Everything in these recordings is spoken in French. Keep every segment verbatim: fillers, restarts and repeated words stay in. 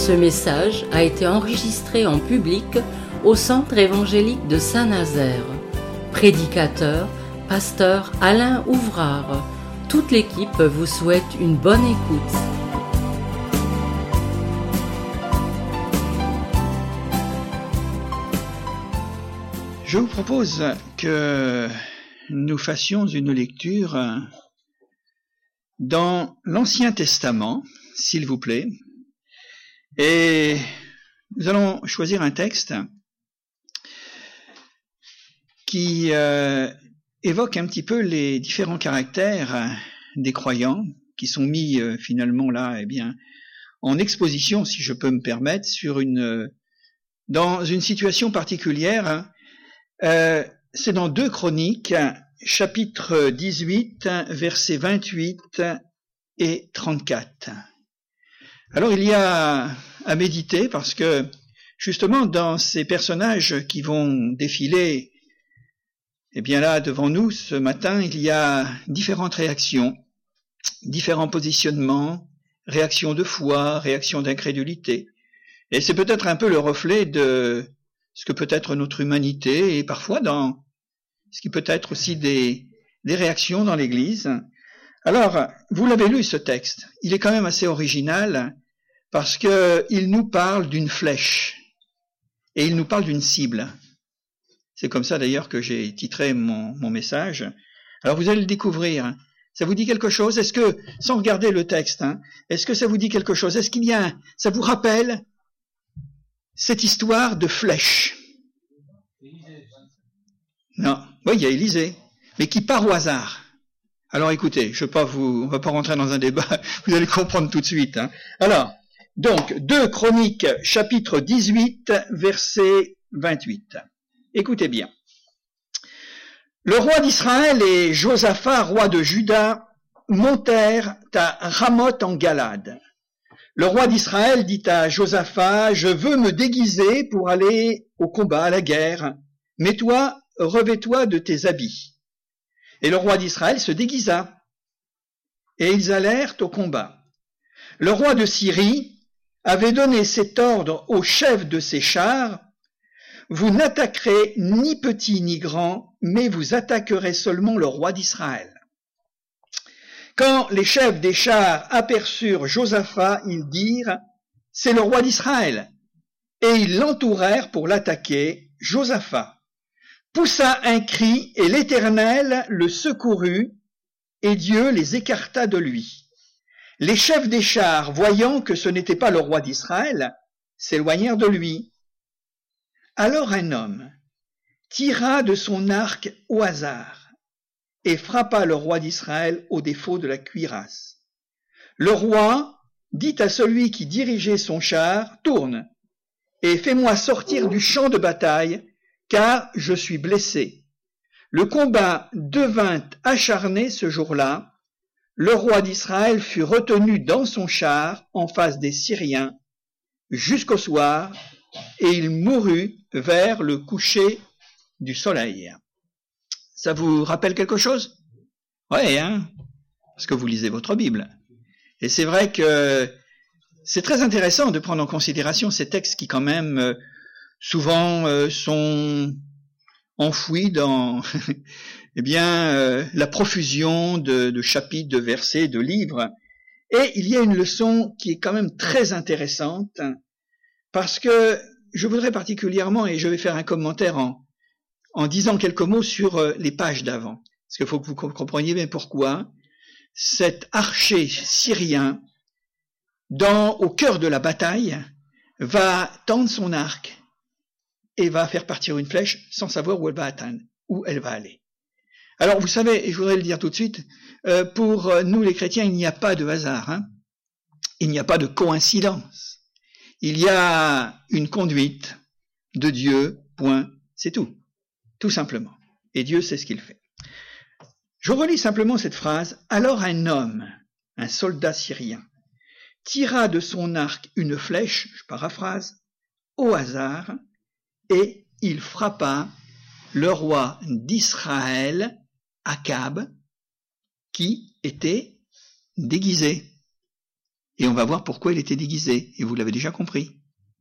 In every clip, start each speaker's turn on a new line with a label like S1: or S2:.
S1: Ce message a été enregistré en public au Centre évangélique de Saint-Nazaire. Prédicateur, pasteur Alain Ouvrard. Toute l'équipe vous souhaite une bonne écoute.
S2: Je vous propose que nous fassions une lecture dans l'Ancien Testament, s'il vous plaît, et nous allons choisir un texte qui euh, évoque un petit peu les différents caractères des croyants qui sont mis euh, finalement là, eh bien, en exposition, si je peux me permettre, sur une dans une situation particulière. Euh, c'est dans deux Chroniques, chapitre dix-huit, versets vingt-huit et trente-quatre. Alors il y a à méditer parce que justement dans ces personnages qui vont défiler, eh bien là devant nous ce matin, il y a différentes réactions, différents positionnements, réactions de foi, réactions d'incrédulité. Et c'est peut-être un peu le reflet de ce que peut être notre humanité et parfois dans ce qui peut être aussi des, des réactions dans l'Église. Alors, vous l'avez lu ce texte, il est quand même assez original parce que il nous parle d'une flèche et il nous parle d'une cible. C'est comme ça d'ailleurs que j'ai titré mon, mon message. Alors vous allez le découvrir. Ça vous dit quelque chose? Est-ce que, sans regarder le texte, hein, est-ce que ça vous dit quelque chose? Est-ce qu'il y a, un, ça vous rappelle cette histoire de flèche? Non, oui, il y a Élisée, mais qui part au hasard. Alors écoutez, je ne vais pas vous, on va pas rentrer dans un débat, vous allez comprendre tout de suite. Hein. Alors, donc, deux Chroniques, chapitre dix-huit, verset vingt-huit. Écoutez bien. Le roi d'Israël et Josaphat, roi de Juda, montèrent à Ramoth en Galade. Le roi d'Israël dit à Josaphat, « Je veux me déguiser pour aller au combat, à la guerre. Mais toi, revêt-toi de tes habits. » Et le roi d'Israël se déguisa. Et ils allèrent au combat. Le roi de Syrie avait donné cet ordre au chef de ses chars, « Vous n'attaquerez ni petit ni grand, mais vous attaquerez seulement le roi d'Israël. » Quand les chefs des chars aperçurent Josaphat, ils dirent « C'est le roi d'Israël !» Et ils l'entourèrent pour l'attaquer. Josaphat poussa un cri et l'Éternel le secourut et Dieu les écarta de lui. Les chefs des chars, voyant que ce n'était pas le roi d'Israël, s'éloignèrent de lui. Alors un homme tira de son arc au hasard et frappa le roi d'Israël au défaut de la cuirasse. Le roi dit à celui qui dirigeait son char, « Tourne et fais-moi sortir du champ de bataille, car je suis blessé. » Le combat devint acharné ce jour-là. Le roi d'Israël fut retenu dans son char en face des Syriens jusqu'au soir, et il mourut vers le coucher du soleil. Ça vous rappelle quelque chose? Oui, hein, parce que vous lisez votre Bible. Et c'est vrai que c'est très intéressant de prendre en considération ces textes qui quand même euh, souvent euh, sont enfouis dans eh bien euh, la profusion de, de chapitres, de versets, de livres. Et il y a une leçon qui est quand même très intéressante parce que je voudrais particulièrement, et je vais faire un commentaire en en disant quelques mots sur les pages d'avant. Parce qu'il faut que vous compreniez bien pourquoi cet archer syrien, dans, au cœur de la bataille, va tendre son arc et va faire partir une flèche sans savoir où elle va atteindre, où elle va aller. Alors vous savez, et je voudrais le dire tout de suite, euh, pour nous les chrétiens, il n'y a pas de hasard, hein. Il n'y a pas de coïncidence. Il y a une conduite de Dieu, point, c'est tout. Tout simplement. Et Dieu sait ce qu'il fait. Je relis simplement cette phrase. Alors un homme, un soldat syrien, tira de son arc une flèche, je paraphrase, au hasard, et il frappa le roi d'Israël, Akab, qui était déguisé. Et on va voir pourquoi il était déguisé, et vous l'avez déjà compris.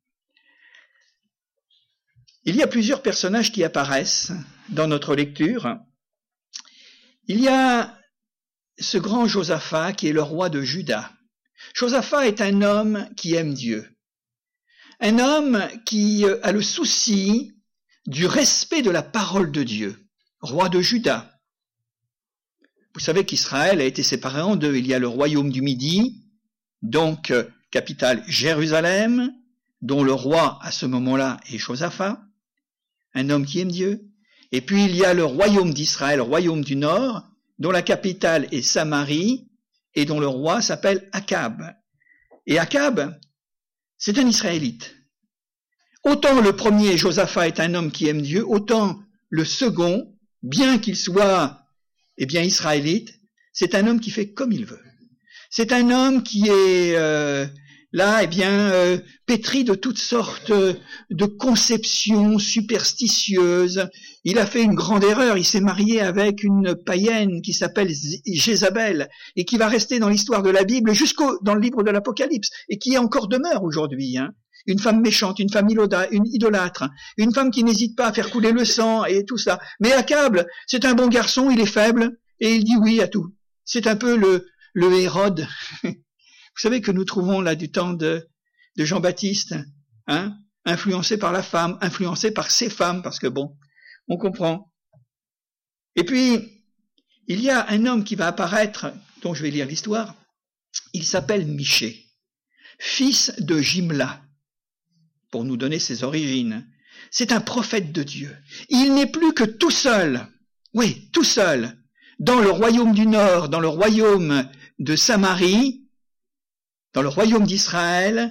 S2: Il y a plusieurs personnages qui apparaissent dans notre lecture. Il y a ce grand Josaphat qui est le roi de Juda. Josaphat est un homme qui aime Dieu. Un homme qui a le souci du respect de la parole de Dieu. Roi de Juda. Vous savez qu'Israël a été séparé en deux. Il y a le royaume du Midi, donc capitale Jérusalem, dont le roi à ce moment-là est Josaphat, un homme qui aime Dieu. Et puis il y a le royaume d'Israël, royaume du Nord, dont la capitale est Samarie et dont le roi s'appelle Akab. Et Akab, c'est un Israélite. Autant le premier, Josaphat, est un homme qui aime Dieu, autant le second, bien qu'il soit eh bien israélite, c'est un homme qui fait comme il veut. C'est un homme qui est euh, là, eh bien, euh, pétri de toutes sortes de conceptions superstitieuses. Il a fait une grande erreur, il s'est marié avec une païenne qui s'appelle Jézabel et qui va rester dans l'histoire de la Bible jusqu'au dans le livre de l'Apocalypse et qui encore demeure aujourd'hui. Hein. Une femme méchante, une femme une idolâtre, une femme qui n'hésite pas à faire couler le sang et tout ça. Mais Akab, c'est un bon garçon, il est faible et il dit oui à tout. C'est un peu le, le Hérode. Vous savez que nous trouvons là du temps de, de Jean-Baptiste, hein, influencé par la femme, influencé par ses femmes, parce que bon, on comprend. Et puis, il y a un homme qui va apparaître, dont je vais lire l'histoire, il s'appelle Michée, fils de Jimla, pour nous donner ses origines. C'est un prophète de Dieu. Il n'est plus que tout seul, oui, tout seul, dans le royaume du Nord, dans le royaume de Samarie, dans le royaume d'Israël,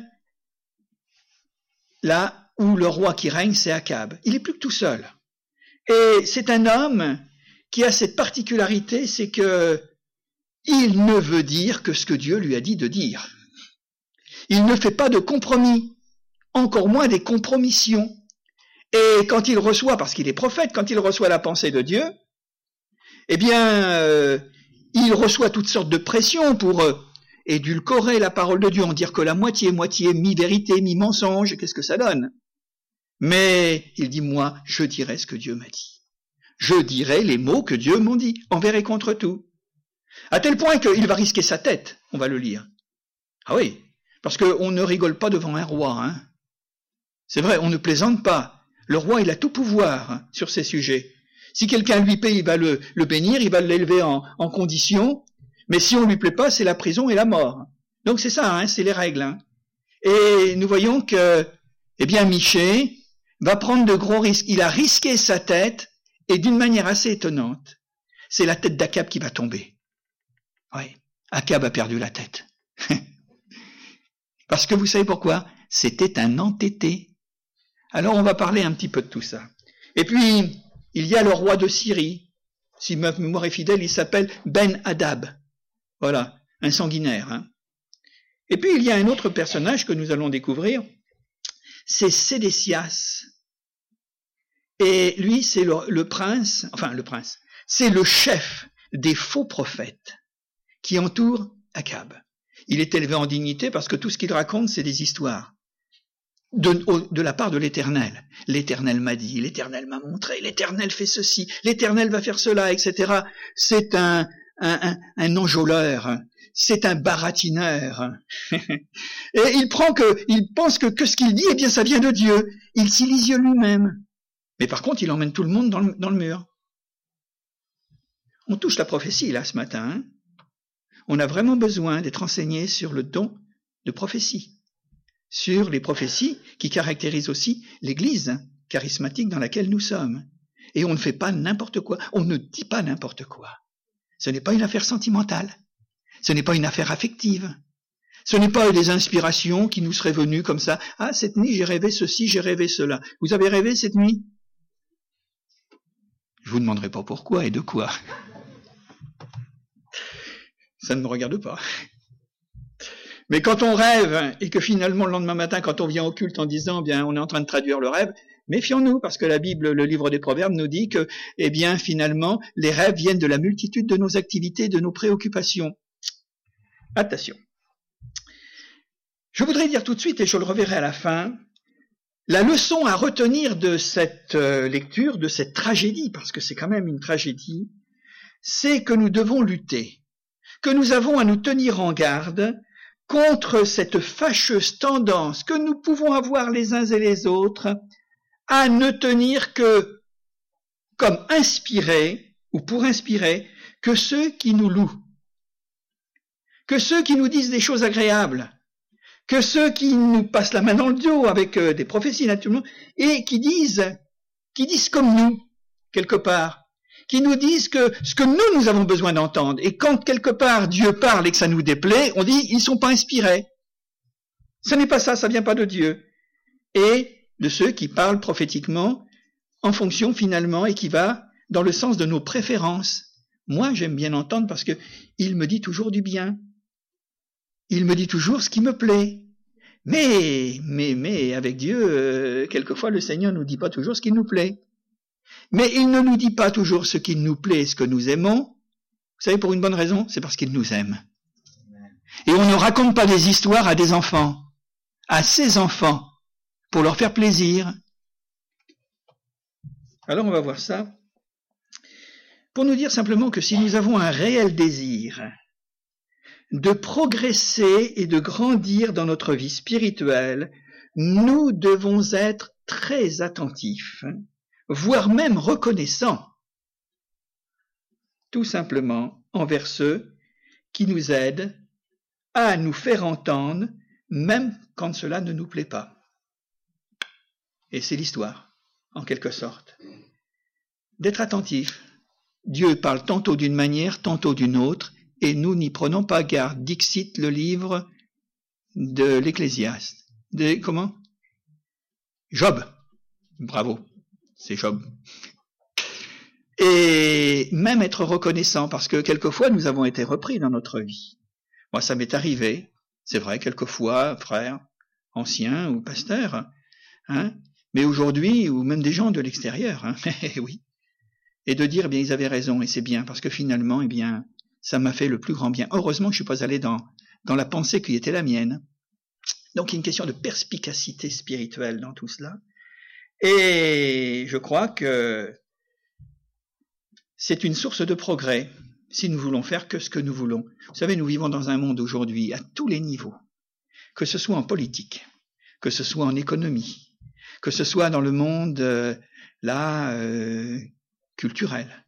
S2: là où le roi qui règne, c'est Akab. Il n'est plus que tout seul. Et c'est un homme qui a cette particularité, c'est que il ne veut dire que ce que Dieu lui a dit de dire. Il ne fait pas de compromis, encore moins des compromissions. Et quand il reçoit, parce qu'il est prophète, quand il reçoit la pensée de Dieu, eh bien, euh, il reçoit toutes sortes de pressions pour euh, édulcorer la parole de Dieu, en dire que la moitié, moitié, mi-vérité, mi-mensonge, qu'est-ce que ça donne? Mais il dit, moi, je dirai ce que Dieu m'a dit. Je dirai les mots que Dieu m'a dit, envers et contre tout. À tel point qu'il va risquer sa tête, on va le lire. Ah oui, parce qu'on ne rigole pas devant un roi, hein. C'est vrai, on ne plaisante pas. Le roi, il a tout pouvoir hein, sur ces sujets. Si quelqu'un lui plaît, il va le, le bénir, il va l'élever en, en condition. Mais si on lui plaît pas, c'est la prison et la mort. Donc c'est ça, hein, c'est les règles. Hein. Et nous voyons que, eh bien, Michée va prendre de gros risques. Il a risqué sa tête, et d'une manière assez étonnante, c'est la tête d'Akab qui va tomber. Oui, Akab a perdu la tête. Parce que vous savez pourquoi? C'était un entêté. Alors on va parler un petit peu de tout ça. Et puis, il y a le roi de Syrie. Si ma mémoire est fidèle, il s'appelle Ben-Hadad. Voilà, un sanguinaire. Hein. Et puis il y a un autre personnage que nous allons découvrir, c'est Sédécias. Et lui, c'est le, le prince, enfin le prince, c'est le chef des faux prophètes qui entourent Akab. Il est élevé en dignité parce que tout ce qu'il raconte, c'est des histoires. De, de la part de l'Éternel. L'Éternel m'a dit, l'Éternel m'a montré, l'Éternel fait ceci, l'Éternel va faire cela, et cetera. C'est un, un, un, un enjôleur, c'est un baratineur. Et il prend que, il pense que, que ce qu'il dit, eh bien, ça vient de Dieu. Il s'y lise lui-même. Mais par contre, il emmène tout le monde dans le, dans le mur. On touche la prophétie, là, ce matin. Hein. On a vraiment besoin d'être enseigné sur le don de prophétie. Sur les prophéties qui caractérisent aussi l'Église charismatique dans laquelle nous sommes. Et on ne fait pas n'importe quoi, on ne dit pas n'importe quoi. Ce n'est pas une affaire sentimentale, ce n'est pas une affaire affective, ce n'est pas des inspirations qui nous seraient venues comme ça. Ah, cette nuit j'ai rêvé ceci, j'ai rêvé cela. Vous avez rêvé cette nuit? Je vous demanderai pas pourquoi et de quoi. Ça ne me regarde pas. Mais quand on rêve, et que finalement le lendemain matin, quand on vient au culte en disant, bien, on est en train de traduire le rêve, méfions-nous, parce que la Bible, le livre des Proverbes, nous dit que, eh bien, finalement, les rêves viennent de la multitude de nos activités, de nos préoccupations. Attention. Je voudrais dire tout de suite, et je le reverrai à la fin, la leçon à retenir de cette lecture, de cette tragédie, parce que c'est quand même une tragédie, c'est que nous devons lutter, que nous avons à nous tenir en garde contre cette fâcheuse tendance que nous pouvons avoir les uns et les autres à ne tenir que comme inspirés, ou pour inspirer, que ceux qui nous louent, que ceux qui nous disent des choses agréables, que ceux qui nous passent la main dans le dos avec euh, des prophéties naturellement, et qui disent, qui disent comme nous, quelque part, qui nous disent que ce que nous, nous avons besoin d'entendre, et quand quelque part Dieu parle et que ça nous déplaît, on dit, ils ne sont pas inspirés. Ce n'est pas ça, ça vient pas de Dieu. Et de ceux qui parlent prophétiquement en fonction finalement et qui va dans le sens de nos préférences. Moi, j'aime bien entendre parce que il me dit toujours du bien. Il me dit toujours ce qui me plaît. Mais, mais, mais, avec Dieu, euh, quelquefois le Seigneur ne nous dit pas toujours ce qui nous plaît. Mais il ne nous dit pas toujours ce qui nous plaît, ce que nous aimons. Vous savez, pour une bonne raison, c'est parce qu'il nous aime. Et on ne raconte pas des histoires à des enfants, à ses enfants, pour leur faire plaisir. Alors on va voir ça. Pour nous dire simplement que si nous avons un réel désir de progresser et de grandir dans notre vie spirituelle, nous devons être très attentifs, voire même reconnaissants, tout simplement envers ceux qui nous aident à nous faire entendre, même quand cela ne nous plaît pas. Et c'est l'histoire, en quelque sorte, d'être attentif. Dieu parle tantôt d'une manière, tantôt d'une autre, et nous n'y prenons pas garde. Dixit, le livre de l'Ecclésiaste. De, comment? Job. Bravo. C'est Job. Et même être reconnaissant, parce que quelquefois nous avons été repris dans notre vie. Moi, ça m'est arrivé, c'est vrai, quelquefois, frère, ancien ou pasteur, hein, mais aujourd'hui, ou même des gens de l'extérieur, hein, oui. Et de dire, eh bien, ils avaient raison, et c'est bien, parce que finalement, eh bien, ça m'a fait le plus grand bien. Heureusement que je suis pas allé dans, dans la pensée qui était la mienne. Donc, il y a une question de perspicacité spirituelle dans tout cela. Et je crois que c'est une source de progrès si nous voulons faire que ce que nous voulons. Vous savez, nous vivons dans un monde aujourd'hui à tous les niveaux, que ce soit en politique, que ce soit en économie, que ce soit dans le monde euh, là euh, culturel,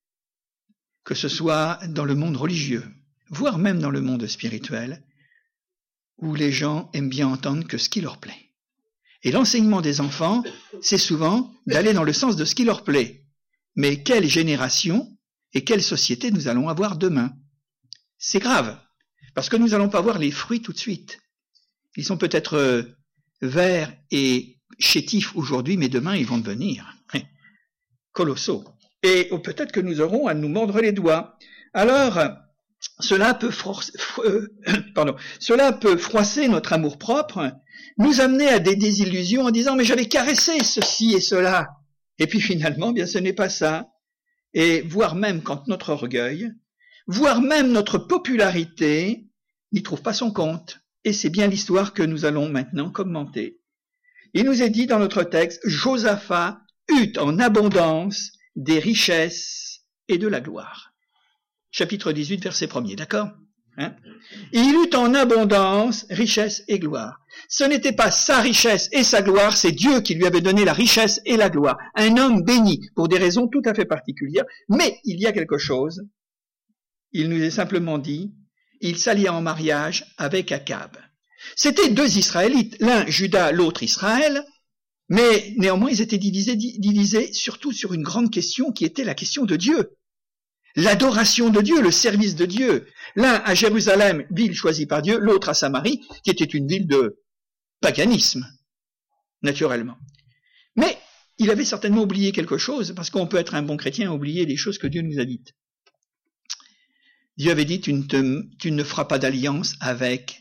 S2: que ce soit dans le monde religieux, voire même dans le monde spirituel, où les gens aiment bien entendre que ce qui leur plaît. Et l'enseignement des enfants, c'est souvent d'aller dans le sens de ce qui leur plaît. Mais quelle génération et quelle société nous allons avoir demain? C'est grave, parce que nous n'allons pas voir les fruits tout de suite. Ils sont peut-être euh, verts et chétifs aujourd'hui, mais demain ils vont devenir colossaux. Et oh, peut-être que nous aurons à nous mordre les doigts. Alors, cela peut, forcer, euh, pardon, cela peut froisser notre amour-propre, nous amener à des désillusions en disant « mais j'avais caressé ceci et cela ». Et puis finalement, bien ce n'est pas ça. Et voire même quand notre orgueil, voire même notre popularité n'y trouve pas son compte. Et c'est bien l'histoire que nous allons maintenant commenter. Il nous est dit dans notre texte, Josaphat eut en abondance des richesses et de la gloire. Chapitre dix-huit, verset premier, d'accord? Hein? Il eut en abondance richesse et gloire. Ce n'était pas sa richesse et sa gloire, c'est Dieu qui lui avait donné la richesse et la gloire. Un homme béni pour des raisons tout à fait particulières, mais il y a quelque chose. Il nous est simplement dit, il s'allia en mariage avec Akab. C'était deux Israélites, l'un Juda, l'autre Israël, mais néanmoins ils étaient divisés, divisés surtout sur une grande question qui était la question de Dieu. L'adoration de Dieu, le service de Dieu. L'un à Jérusalem, ville choisie par Dieu, l'autre à Samarie, qui était une ville de paganisme, naturellement. Mais il avait certainement oublié quelque chose, parce qu'on peut être un bon chrétien et oublier les choses que Dieu nous a dites. Dieu avait dit, tu ne, te, tu ne feras pas d'alliance avec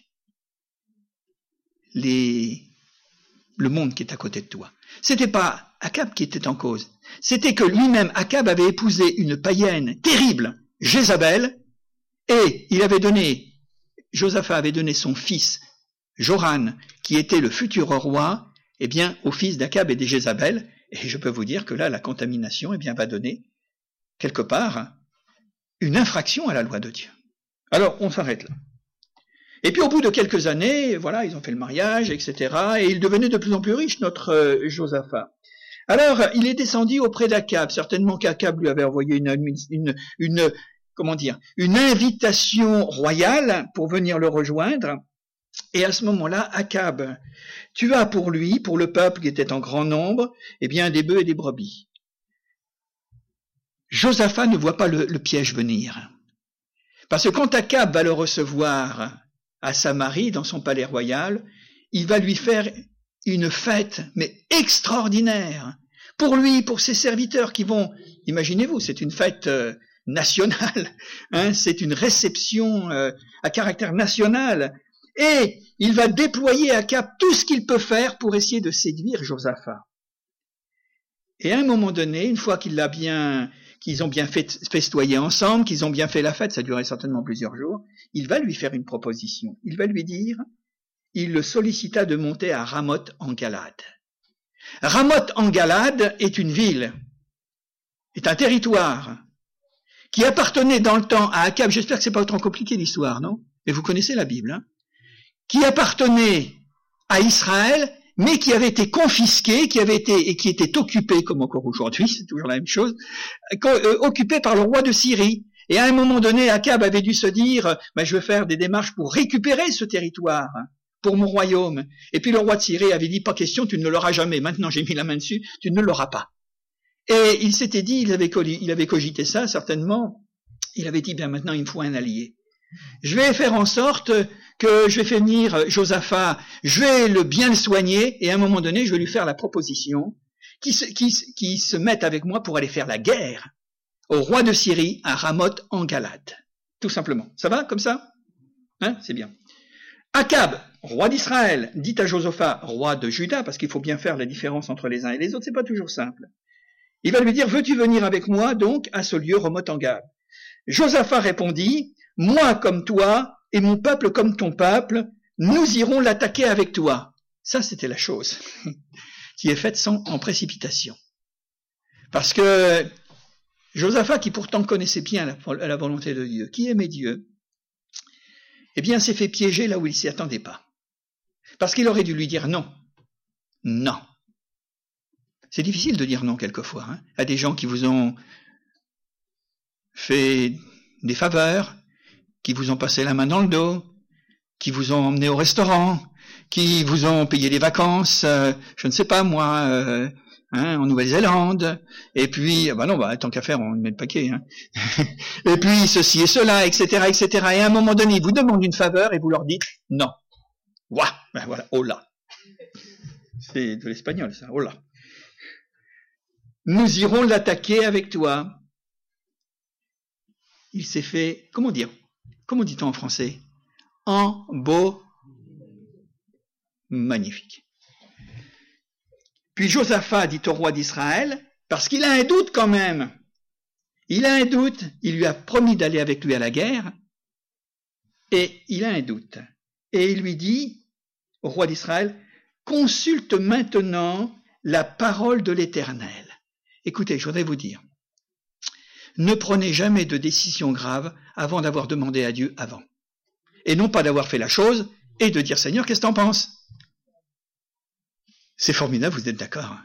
S2: les, le monde qui est à côté de toi. C'était pas Akab qui était en cause. C'était que lui-même, Akab, avait épousé une païenne terrible, Jézabel, et il avait donné, Josaphat avait donné son fils Joram, qui était le futur roi, eh bien, au fils d'Akab et de Jézabel, et je peux vous dire que là, la contamination, eh bien, va donner, quelque part, une infraction à la loi de Dieu. Alors, on s'arrête là. Et puis, au bout de quelques années, voilà, ils ont fait le mariage, et cetera, et il devenait de plus en plus riche, notre euh, Josaphat. Alors, il est descendu auprès d'Akab. Certainement qu'Akab lui avait envoyé une, une, une, comment dire, une invitation royale pour venir le rejoindre. Et à ce moment-là, Akab tua pour lui, pour le peuple qui était en grand nombre, eh bien, des bœufs et des brebis. Josaphat ne voit pas le, le piège venir. Parce que quand Akab va le recevoir à Samarie, dans son palais royal, il va lui faire une fête, mais extraordinaire, pour lui, pour ses serviteurs qui vont, imaginez-vous, c'est une fête euh, nationale, hein, c'est une réception euh, à caractère national, et il va déployer à Akab tout ce qu'il peut faire pour essayer de séduire Josaphat. Et à un moment donné, une fois qu'il l'a bien, qu'ils ont bien fait, festoyer ensemble, qu'ils ont bien fait la fête, ça durait certainement plusieurs jours, il va lui faire une proposition. Il va lui dire, il le sollicita de monter à Ramoth en Galade. Ramoth en Galade est une ville, est un territoire qui appartenait dans le temps à Akab. J'espère que c'est pas trop compliqué l'histoire, non? Mais vous connaissez la Bible, hein? Qui appartenait à Israël, mais qui avait été confisqué, qui avait été et qui était occupé, comme encore aujourd'hui, c'est toujours la même chose, euh, occupé par le roi de Syrie. Et à un moment donné, Akab avait dû se dire, ben, je vais faire des démarches pour récupérer ce territoire, pour mon royaume. Et puis le roi de Syrie avait dit, pas question, tu ne l'auras jamais. Maintenant, j'ai mis la main dessus, tu ne l'auras pas. Et il s'était dit, il avait, il avait cogité ça, certainement. Il avait dit, bien maintenant, il me faut un allié. Je vais faire en sorte que je vais faire venir Josaphat, je vais le bien le soigner, et à un moment donné, je vais lui faire la proposition qu'il se, qu'il, qu'il se mette avec moi pour aller faire la guerre au roi de Syrie à Ramoth en Galade. Tout simplement. Ça va comme ça? Hein? C'est bien. Akab, roi d'Israël, dit à Josaphat, roi de Juda, parce qu'il faut bien faire la différence entre les uns et les autres, c'est pas toujours simple. Il va lui dire, veux-tu venir avec moi, donc, à ce lieu Ramoth en Galade? Josaphat répondit, moi comme toi, et mon peuple comme ton peuple, nous irons l'attaquer avec toi. Ça, c'était la chose qui est faite sans, en précipitation. Parce que Josaphat, qui pourtant connaissait bien la, la volonté de Dieu, qui aimait Dieu, eh bien, s'est fait piéger là où il s'y attendait pas. Parce qu'il aurait dû lui dire non. Non. C'est difficile de dire non quelquefois, hein, à des gens qui vous ont fait des faveurs, qui vous ont passé la main dans le dos, qui vous ont emmené au restaurant, qui vous ont payé des vacances, euh, je ne sais pas moi, euh, hein, en Nouvelle-Zélande, et puis, bah non, bah tant qu'à faire, on met le paquet, hein. Et puis ceci et cela, et cetera, et cetera. Et à un moment donné, ils vous demandent une faveur et vous leur dites non. Ouah, ben voilà, hola. C'est de l'espagnol ça, hola. Nous irons l'attaquer avec toi. Il s'est fait, comment dire, comment dit-on en français? En beau, magnifique. Puis Josaphat dit au roi d'Israël, parce qu'il a un doute quand même, il a un doute, il lui a promis d'aller avec lui à la guerre, et il a un doute. Et il lui dit, au roi d'Israël, consulte maintenant la parole de l'Éternel. Écoutez, je voudrais vous dire, ne prenez jamais de décision grave avant d'avoir demandé à Dieu avant. Et non pas d'avoir fait la chose et de dire, Seigneur, qu'est-ce que t'en penses? C'est formidable, vous êtes d'accord?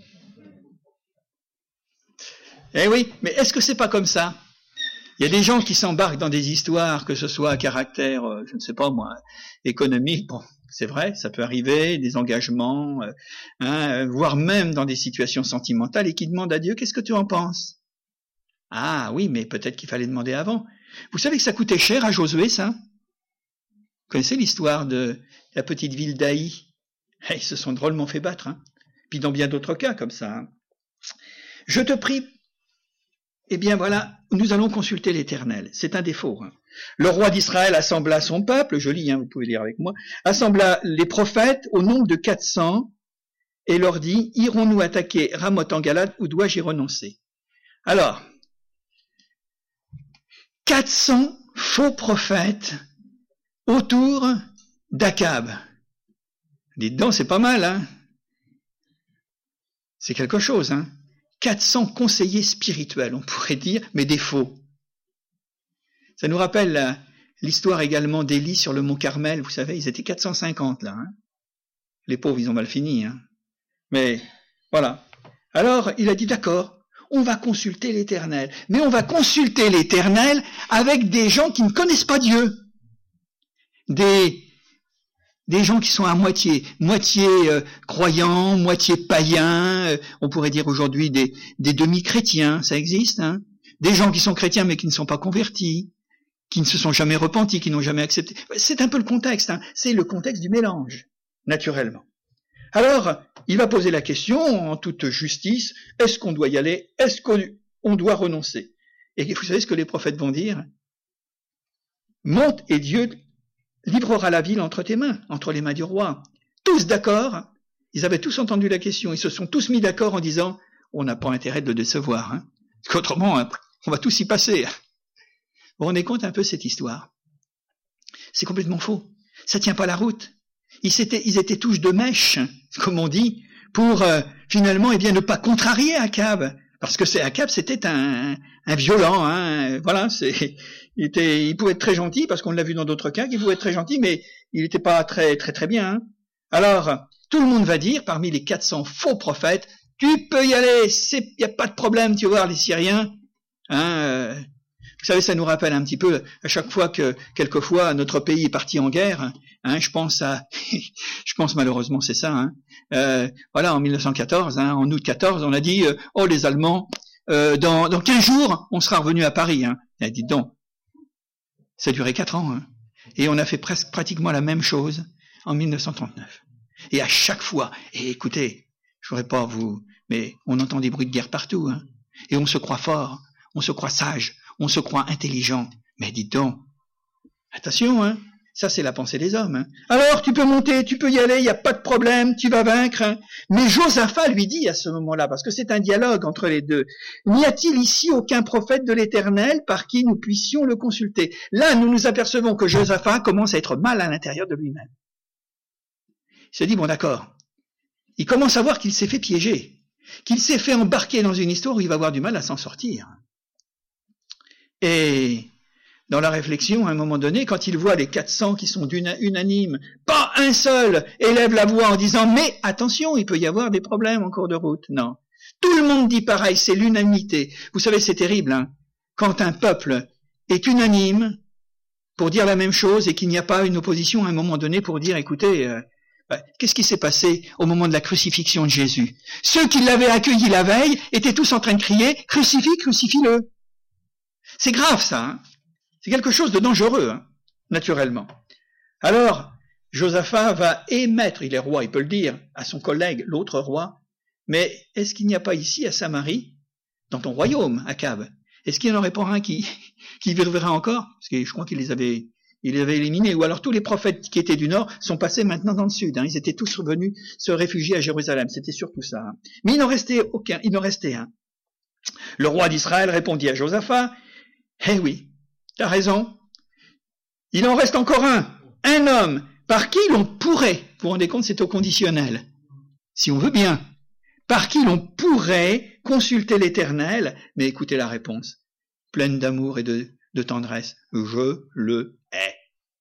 S2: Eh oui, mais est-ce que c'est pas comme ça? Il y a des gens qui s'embarquent dans des histoires, que ce soit à caractère, je ne sais pas moi, économique, bon, c'est vrai, ça peut arriver, des engagements, hein, voire même dans des situations sentimentales, et qui demandent à Dieu, qu'est-ce que tu en penses? Ah oui, mais peut-être qu'il fallait demander avant. Vous savez que ça coûtait cher à Josué, ça? Vous connaissez l'histoire de la petite ville d'Aï? Ils se sont drôlement fait battre, hein. Puis dans bien d'autres cas comme ça. Hein. Je te prie, eh bien voilà, nous allons consulter l'Éternel. C'est un défaut. Hein. Le roi d'Israël assembla son peuple, je lis, hein, vous pouvez lire avec moi, assembla les prophètes au nombre de quatre cents et leur dit, irons-nous attaquer Ramoth en Galade ou dois-je y renoncer? Alors, quatre cents faux prophètes autour d'Akab. Dites donc, c'est pas mal, hein. C'est quelque chose, hein. quatre cents conseillers spirituels, on pourrait dire, mais des faux. Ça nous rappelle l'histoire également d'Élie sur le mont Carmel. Vous savez, ils étaient quatre cent cinquante là. Hein. Les pauvres, ils ont mal fini. Hein. Mais voilà. Alors, il a dit, d'accord, on va consulter l'Éternel. Mais on va consulter l'Éternel avec des gens qui ne connaissent pas Dieu. Des, des gens qui sont à moitié, moitié euh, croyants, moitié païens. Euh, on pourrait dire aujourd'hui des, des demi-chrétiens, ça existe. Hein. Des gens qui sont chrétiens mais qui ne sont pas convertis, qui ne se sont jamais repentis, qui n'ont jamais accepté. C'est un peu le contexte. Hein. C'est le contexte du mélange, naturellement. Alors, il va poser la question en toute justice, est-ce qu'on doit y aller? Est-ce qu'on doit renoncer? Et vous savez ce que les prophètes vont dire? Monte et Dieu livrera la ville entre tes mains, entre les mains du roi. Tous d'accord, ils avaient tous entendu la question, ils se sont tous mis d'accord en disant, on n'a pas intérêt de le décevoir, hein. Parce qu'autrement, hein, on va tous y passer. Vous vous rendez compte un peu cette histoire? C'est complètement faux. Ça tient pas la route. Ils étaient, ils étaient tous de mèche, comme on dit, pour euh, finalement eh bien, ne pas contrarier Akab. Parce que c'est Akab, c'était un, un violent. Hein, voilà, c'est, il, était, il pouvait être très gentil, parce qu'on l'a vu dans d'autres cas, qu'il pouvait être très gentil, mais il n'était pas très très très bien. Hein. Alors, tout le monde va dire, parmi les quatre cents faux prophètes, tu peux y aller, il n'y a pas de problème, tu vas voir les Syriens. Hein, euh, vous savez, ça nous rappelle un petit peu, à chaque fois que, quelquefois, notre pays est parti en guerre, hein, je pense à, je pense malheureusement c'est ça, hein, euh, voilà, en mille neuf cent quatorze, hein, en août quatorze, on a dit, euh, oh les Allemands, euh, dans, dans quinze jours, on sera revenu à Paris, hein. Et dites donc, ça a duré quatre ans, hein, et on a fait presque pratiquement la même chose en mille neuf cent trente-neuf. Et à chaque fois, et écoutez, je voudrais pas vous, mais on entend des bruits de guerre partout, hein, et on se croit fort, on se croit sage, on se croit intelligent. Mais dites donc, attention, hein, ça c'est la pensée des hommes. Hein. Alors tu peux monter, tu peux y aller, il n'y a pas de problème, tu vas vaincre. Hein. Mais Josaphat lui dit à ce moment-là, parce que c'est un dialogue entre les deux, n'y a-t-il ici aucun prophète de l'Éternel par qui nous puissions le consulter? Là, nous nous apercevons que Josaphat commence à être mal à l'intérieur de lui-même. Il se dit, bon d'accord, il commence à voir qu'il s'est fait piéger, qu'il s'est fait embarquer dans une histoire où il va avoir du mal à s'en sortir. Et dans la réflexion, à un moment donné, quand il voit les quatre cents qui sont unanimes, pas un seul élève la voix en disant « Mais attention, il peut y avoir des problèmes en cours de route. » Non. Tout le monde dit pareil, c'est l'unanimité. Vous savez, c'est terrible, hein, quand un peuple est unanime pour dire la même chose et qu'il n'y a pas une opposition à un moment donné pour dire « Écoutez, euh, qu'est-ce qui s'est passé au moment de la crucifixion de Jésus? Ceux qui l'avaient accueilli la veille étaient tous en train de crier « Crucifie, crucifie-le » C'est grave, ça. Hein. C'est quelque chose de dangereux, hein, naturellement. Alors, Josaphat va émettre, il est roi, il peut le dire, à son collègue, l'autre roi, mais est-ce qu'il n'y a pas ici, à Samarie, dans ton royaume, Akab, est-ce qu'il n'y en aurait pas un qui, qui vivra encore? Parce que je crois qu'il les avait, il les avait éliminés. Ou alors tous les prophètes qui étaient du nord sont passés maintenant dans le sud. Hein. Ils étaient tous revenus se réfugier à Jérusalem. C'était surtout ça. Hein. Mais il n'en restait aucun, il n'en restait un. Le roi d'Israël répondit à Josaphat, eh oui, t'as raison. Il en reste encore un, un homme par qui l'on pourrait, vous vous rendez compte, c'est au conditionnel, si on veut bien, par qui l'on pourrait consulter l'Éternel, mais écoutez la réponse, pleine d'amour et de, de tendresse, je le hais.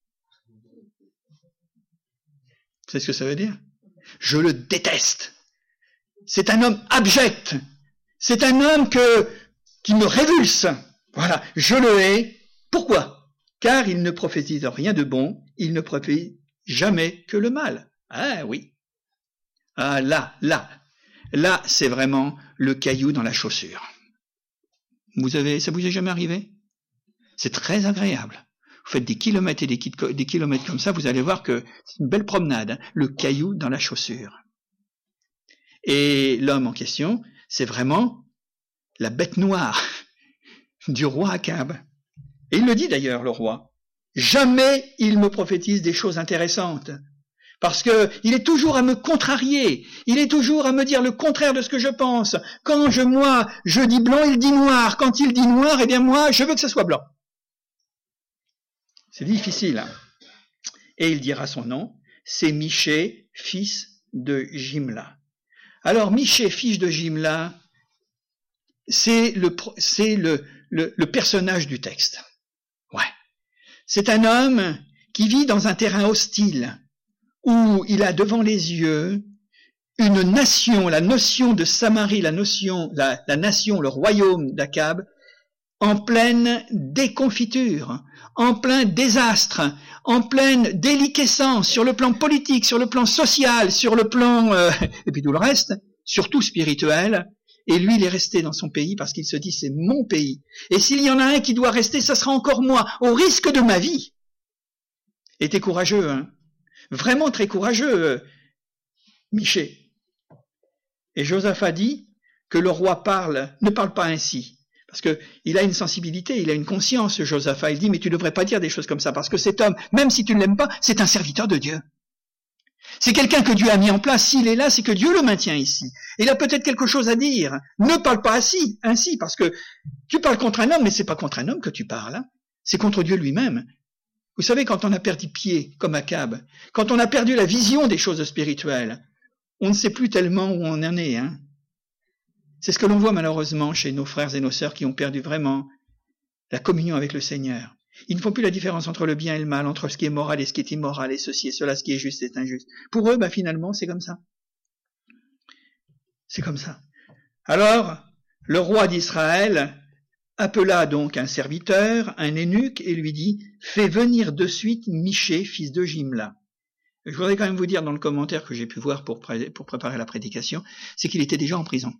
S2: Vous savez ce que ça veut dire? Je le déteste. C'est un homme abject. C'est un homme que, qui me révulse. Voilà, je le hais. Pourquoi? Car il ne prophétise rien de bon, il ne prophétise jamais que le mal. Ah oui. Ah là, là, là, c'est vraiment le caillou dans la chaussure. Vous avez, ça vous est jamais arrivé? C'est très agréable. Vous faites des kilomètres et des, des kilomètres comme ça, vous allez voir que c'est une belle promenade, hein, le caillou dans la chaussure. Et l'homme en question, c'est vraiment la bête noire du roi Akab. Et il le dit d'ailleurs, le roi. Jamais il me prophétise des choses intéressantes. Parce que il est toujours à me contrarier. Il est toujours à me dire le contraire de ce que je pense. Quand je, moi, je dis blanc, il dit noir. Quand il dit noir, eh bien moi, je veux que ce soit blanc. C'est difficile. Hein. Et il dira son nom. c'est Michée, fils de Jimla. Alors Michée, fils de Jimla, c'est le, c'est le, le, le personnage du texte. Ouais. C'est un homme qui vit dans un terrain hostile, où il a devant les yeux une nation, la notion de Samarie, la notion, la, la nation, le royaume d'Akab, en pleine déconfiture, en plein désastre, en pleine déliquescence sur le plan politique, sur le plan social, sur le plan, euh, et puis tout le reste, surtout spirituel. Et lui, il est resté dans son pays parce qu'il se dit, c'est mon pays. Et s'il y en a un qui doit rester, ça sera encore moi, au risque de ma vie. Et t'es courageux, hein. Vraiment très courageux, euh, Michée. Et Josaphat dit que le roi parle, ne parle pas ainsi. Parce que il a une sensibilité, il a une conscience, Josaphat. Il dit, mais tu ne devrais pas dire des choses comme ça, parce que cet homme, même si tu ne l'aimes pas, c'est un serviteur de Dieu. C'est quelqu'un que Dieu a mis en place. S'il est là, c'est que Dieu le maintient ici. Il a peut-être quelque chose à dire. Ne parle pas ainsi, ainsi, parce que tu parles contre un homme, mais c'est pas contre un homme que tu parles, hein. C'est contre Dieu lui-même. Vous savez, quand on a perdu pied, comme Akab, quand on a perdu la vision des choses spirituelles, on ne sait plus tellement où on en est, hein. C'est ce que l'on voit malheureusement chez nos frères et nos sœurs qui ont perdu vraiment la communion avec le Seigneur. Ils ne font plus la différence entre le bien et le mal, entre ce qui est moral et ce qui est immoral, et ceci et cela, ce qui est juste et injuste. Pour eux, bah, finalement, c'est comme ça. C'est comme ça. Alors, le roi d'Israël appela donc un serviteur, un eunuque, et lui dit, fais venir de suite Michée, fils de Jimla. Je voudrais quand même vous dire dans le commentaire que j'ai pu voir pour, pré- pour préparer la prédication, c'est qu'il était déjà en prison.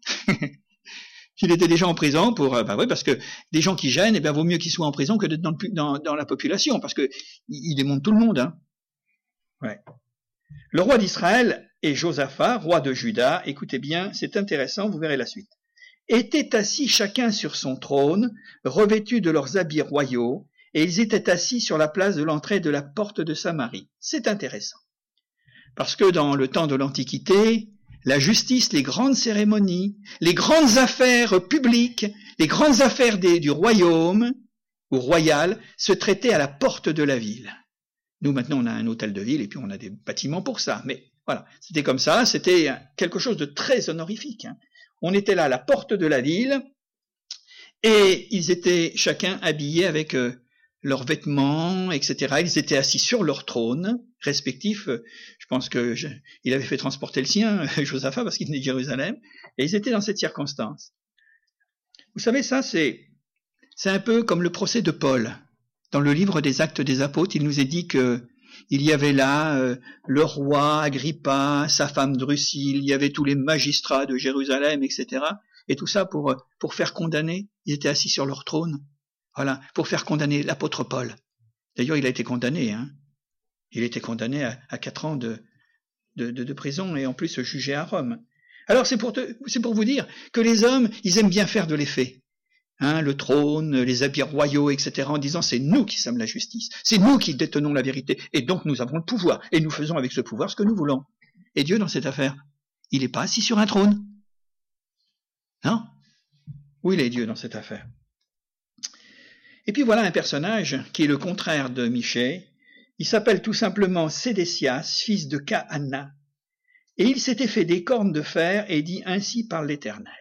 S2: Il était déjà en prison pour, bah oui, parce que des gens qui gênent, eh ben, vaut mieux qu'ils soient en prison que d'être dans, le, dans, dans la population, parce que il démonte tout le monde, hein. Ouais. Le roi d'Israël et Josaphat, roi de Juda, écoutez bien, c'est intéressant, vous verrez la suite, étaient assis chacun sur son trône, revêtus de leurs habits royaux, et ils étaient assis sur la place de l'entrée de la porte de Samarie. C'est intéressant. Parce que dans le temps de l'Antiquité, la justice, les grandes cérémonies, les grandes affaires publiques, les grandes affaires des, du royaume ou royal se traitaient à la porte de la ville. Nous, maintenant, on a un hôtel de ville et puis on a des bâtiments pour ça. Mais voilà, c'était comme ça, c'était quelque chose de très honorifique, hein. On était là à la porte de la ville et ils étaient chacun habillés avec euh, leurs vêtements, et cetera. Ils étaient assis sur leur trône respectifs. Je pense que je, il avait fait transporter le sien, Josaphat, parce qu'il venait de Jérusalem, et ils étaient dans cette circonstance. Vous savez, ça, c'est, c'est un peu comme le procès de Paul. Dans le livre des Actes des Apôtres, il nous est dit que il y avait là euh, le roi Agrippa, sa femme Drusille, il y avait tous les magistrats de Jérusalem, et cetera. Et tout ça pour, pour faire condamner. Ils étaient assis sur leur trône. Voilà, pour faire condamner l'apôtre Paul. D'ailleurs, il a été condamné, hein. Il a été condamné à, à quatre ans de, de, de, de prison et en plus jugé à Rome. Alors, c'est pour, te, c'est pour vous dire que les hommes, ils aiment bien faire de l'effet. Hein, le trône, les habits royaux, et cetera, en disant c'est nous qui sommes la justice, c'est nous qui détenons la vérité, et donc nous avons le pouvoir, et nous faisons avec ce pouvoir ce que nous voulons. Et Dieu, dans cette affaire, il n'est pas assis sur un trône. Non? Où il est Dieu dans cette affaire? Et puis voilà un personnage qui est le contraire de Michée. Il s'appelle tout simplement Sédécias, fils de Kaana. Et il s'était fait des cornes de fer et dit ainsi par l'Éternel.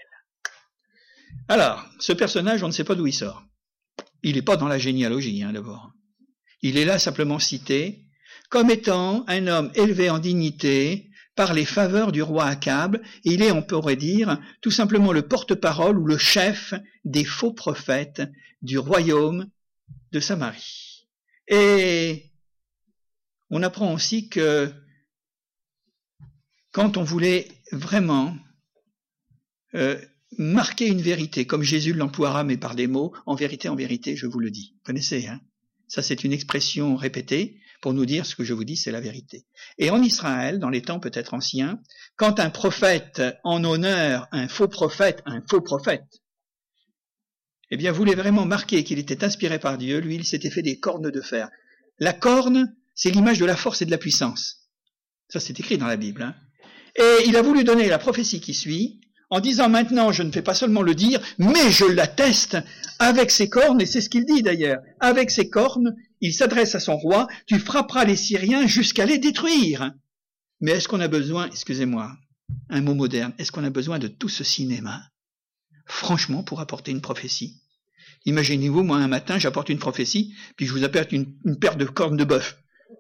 S2: Alors, ce personnage, on ne sait pas d'où il sort. Il n'est pas dans la généalogie, hein, d'abord. Il est là simplement cité comme étant un homme élevé en dignité par les faveurs du roi Akab, et il est, on pourrait dire, tout simplement le porte-parole ou le chef des faux prophètes du royaume de Samarie. Et on apprend aussi que quand on voulait vraiment euh, marquer une vérité, comme Jésus l'emploiera, mais par des mots, en vérité, en vérité, je vous le dis. Vous connaissez, hein? Ça, c'est une expression répétée pour nous dire ce que je vous dis, c'est la vérité. Et en Israël, dans les temps peut-être anciens, quand un prophète en honneur, un faux prophète, un faux prophète, eh bien, voulait vraiment marquer qu'il était inspiré par Dieu, lui, il s'était fait des cornes de fer. La corne, c'est l'image de la force et de la puissance. Ça, c'est écrit dans la Bible, hein. Et il a voulu donner la prophétie qui suit, en disant maintenant, je ne fais pas seulement le dire, mais je l'atteste avec ses cornes, et c'est ce qu'il dit d'ailleurs, avec ses cornes, il s'adresse à son roi, tu frapperas les Syriens jusqu'à les détruire. Mais est-ce qu'on a besoin, excusez-moi, un mot moderne, est-ce qu'on a besoin de tout ce cinéma, franchement, pour apporter une prophétie? Imaginez-vous, moi, un matin, j'apporte une prophétie, puis je vous apporte une, une paire de cornes de bœuf.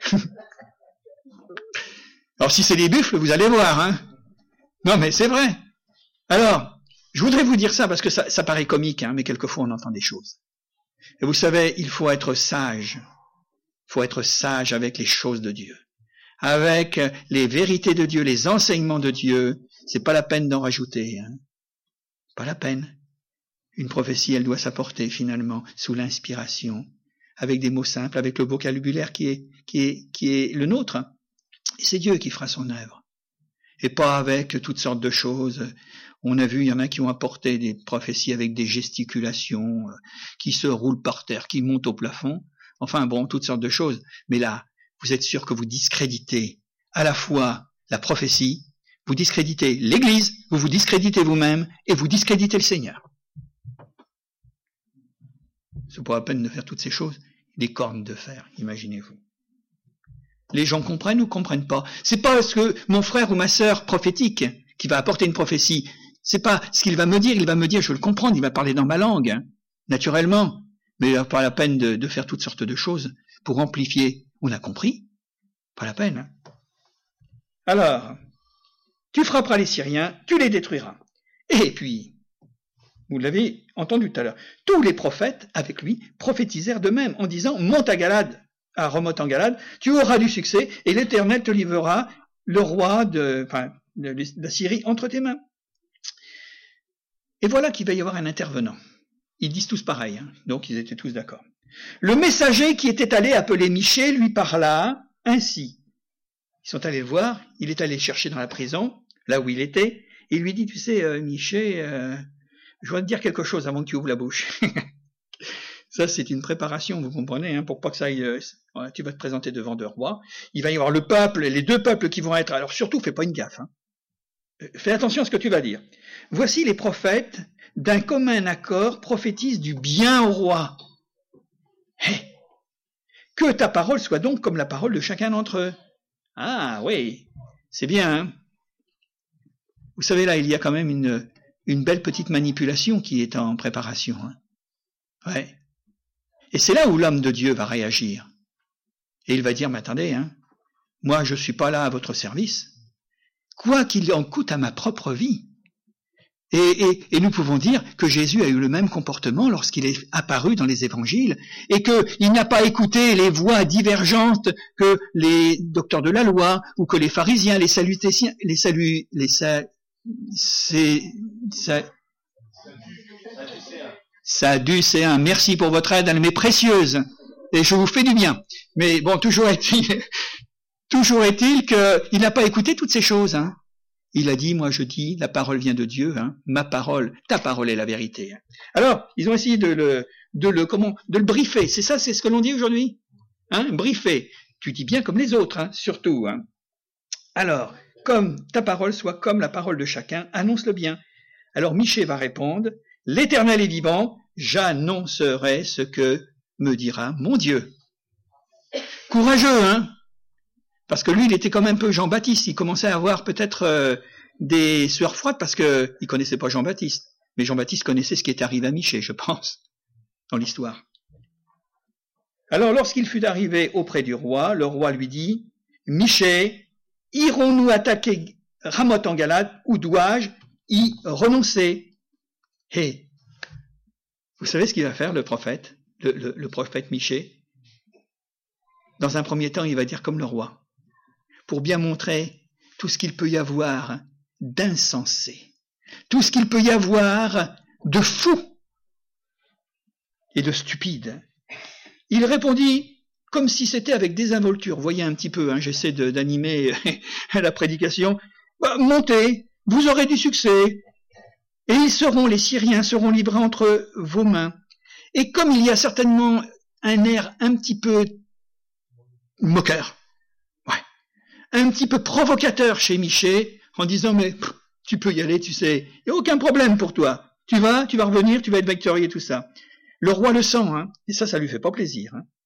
S2: Alors, si c'est des buffles, vous allez voir, hein. Non, mais c'est vrai. Alors, je voudrais vous dire ça parce que ça, ça paraît comique, hein, mais quelquefois on entend des choses. Et vous savez, il faut être sage. Il faut être sage avec les choses de Dieu. Avec les vérités de Dieu, les enseignements de Dieu. C'est pas la peine d'en rajouter, hein. Pas la peine. Une prophétie, elle doit s'apporter finalement sous l'inspiration, avec des mots simples, avec le vocabulaire qui est, qui est, qui est le nôtre. Et c'est Dieu qui fera son œuvre. Et pas avec toutes sortes de choses. On a vu, il y en a qui ont apporté des prophéties avec des gesticulations, qui se roulent par terre, qui montent au plafond. Enfin bon, toutes sortes de choses. Mais là, vous êtes sûr que vous discréditez à la fois la prophétie, vous discréditez l'Église, vous vous discréditez vous-même, et vous discréditez le Seigneur. C'est pas la peine de faire toutes ces choses. Des cornes de fer, imaginez-vous. Les gens comprennent ou comprennent pas. C'est pas parce que mon frère ou ma sœur prophétique qui va apporter une prophétie, c'est pas ce qu'il va me dire, il va me dire, je veux le comprendre, il va parler dans ma langue, hein, naturellement. Mais il n'y a pas la peine de, de faire toutes sortes de choses pour amplifier. On a compris? Pas la peine. Hein. Alors, tu frapperas les Syriens, tu les détruiras. Et puis, vous l'avez entendu tout à l'heure, tous les prophètes, avec lui, prophétisèrent de même en disant, monte à Galade, à Ramoth en Galade, tu auras du succès et l'Éternel te livrera le roi de, enfin, de, de la Syrie entre tes mains. Et voilà qu'il va y avoir un intervenant. Ils disent tous pareil, hein, donc ils étaient tous d'accord. Le messager qui était allé appeler Michée lui parla ainsi. Ils sont allés le voir, il est allé chercher dans la prison, là où il était, et il lui dit, tu sais, euh, Michée, euh, je dois te dire quelque chose avant que tu ouvres la bouche. Ça, c'est une préparation, vous comprenez, hein, pour pas que ça aille... Euh, tu vas te présenter devant deux rois. Il va y avoir le peuple, les deux peuples qui vont être... Alors surtout, fais pas une gaffe. Hein. Fais attention à ce que tu vas dire. Voici les prophètes, d'un commun accord, prophétisent du bien au roi. Hey, que ta parole soit donc comme la parole de chacun d'entre eux. Ah oui, c'est bien. Hein. Vous savez, là, il y a quand même une, une belle petite manipulation qui est en préparation. Hein. Ouais. Et c'est là où l'homme de Dieu va réagir. Et il va dire, mais attendez, hein, moi je suis pas là à votre service, quoi qu'il en coûte à ma propre vie. Et, et, et nous pouvons dire que Jésus a eu le même comportement lorsqu'il est apparu dans les évangiles, et qu'il n'a pas écouté les voix divergentes que les docteurs de la loi, ou que les pharisiens, les salutéciens, les salut, les sa, c'est, ça, Sadducéens, merci pour votre aide, elle m'est précieuse, et je vous fais du bien. Mais bon, toujours est-il, toujours est-il qu'il n'a pas écouté toutes ces choses. Hein. Il a dit, moi je dis, la parole vient de Dieu, hein, ma parole, ta parole est la vérité. Alors, ils ont essayé de le, de le, comment, de le briefer. C'est ça, c'est ce que l'on dit aujourd'hui, hein, briefer. Tu dis bien comme les autres, hein, surtout. Hein. Alors, comme ta parole soit comme la parole de chacun, annonce le bien. Alors Michée va répondre, l'Éternel est vivant, j'annoncerai ce que me dira mon Dieu. Courageux, hein? Parce que lui, il était comme un peu Jean-Baptiste. Il commençait à avoir peut-être euh, des sueurs froides parce que il connaissait pas Jean-Baptiste. Mais Jean-Baptiste connaissait ce qui est arrivé à Michée, je pense, dans l'histoire. Alors, lorsqu'il fut arrivé auprès du roi, le roi lui dit, Michée, irons-nous attaquer Ramoth en Galade ou dois-je y renoncer? Et vous savez ce qu'il va faire, le prophète, le, le, le prophète Michée? Dans un premier temps, il va dire comme le roi, pour bien montrer tout ce qu'il peut y avoir d'insensé, tout ce qu'il peut y avoir de fou et de stupide. Il répondit comme si c'était avec désinvolture. Vous voyez un petit peu, hein, j'essaie de, d'animer la prédication. Bah, montez, vous aurez du succès. Et ils seront, les Syriens seront livrés entre vos mains. Et comme il y a certainement un air un petit peu moqueur, ouais, un petit peu provocateur chez Michée, en disant, mais pff, tu peux y aller, tu sais, il n'y a aucun problème pour toi. Tu vas, tu vas revenir, tu vas être victorieux, tout ça. Le roi le sent, hein, et ça, ça lui fait pas plaisir. Hein.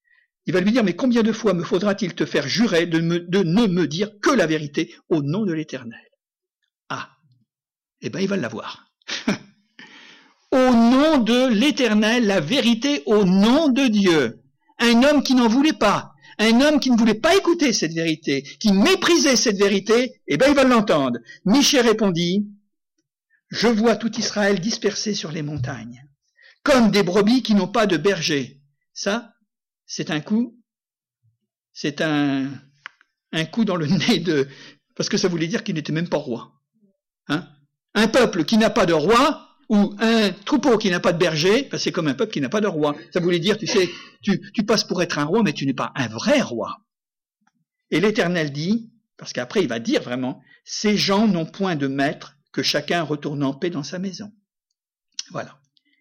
S2: Il va lui dire, mais combien de fois me faudra-t-il te faire jurer de, me, de ne me dire que la vérité au nom de l'Éternel? Ah, eh bien il va l'avoir. Au nom de l'Éternel, la vérité au nom de Dieu. Un homme qui n'en voulait pas, un homme qui ne voulait pas écouter cette vérité, qui méprisait cette vérité, eh bien il va l'entendre. Michée répondit, je vois tout Israël dispersé sur les montagnes, comme des brebis qui n'ont pas de berger. Ça, c'est un coup, c'est un, un coup dans le nez de, parce que ça voulait dire qu'il n'était même pas roi. Hein? Un peuple qui n'a pas de roi, ou un troupeau qui n'a pas de berger, ben c'est comme un peuple qui n'a pas de roi. Ça voulait dire, tu sais, tu, tu passes pour être un roi, mais tu n'es pas un vrai roi. Et l'Éternel dit, parce qu'après il va dire vraiment, ces gens n'ont point de maître, que chacun retourne en paix dans sa maison. Voilà.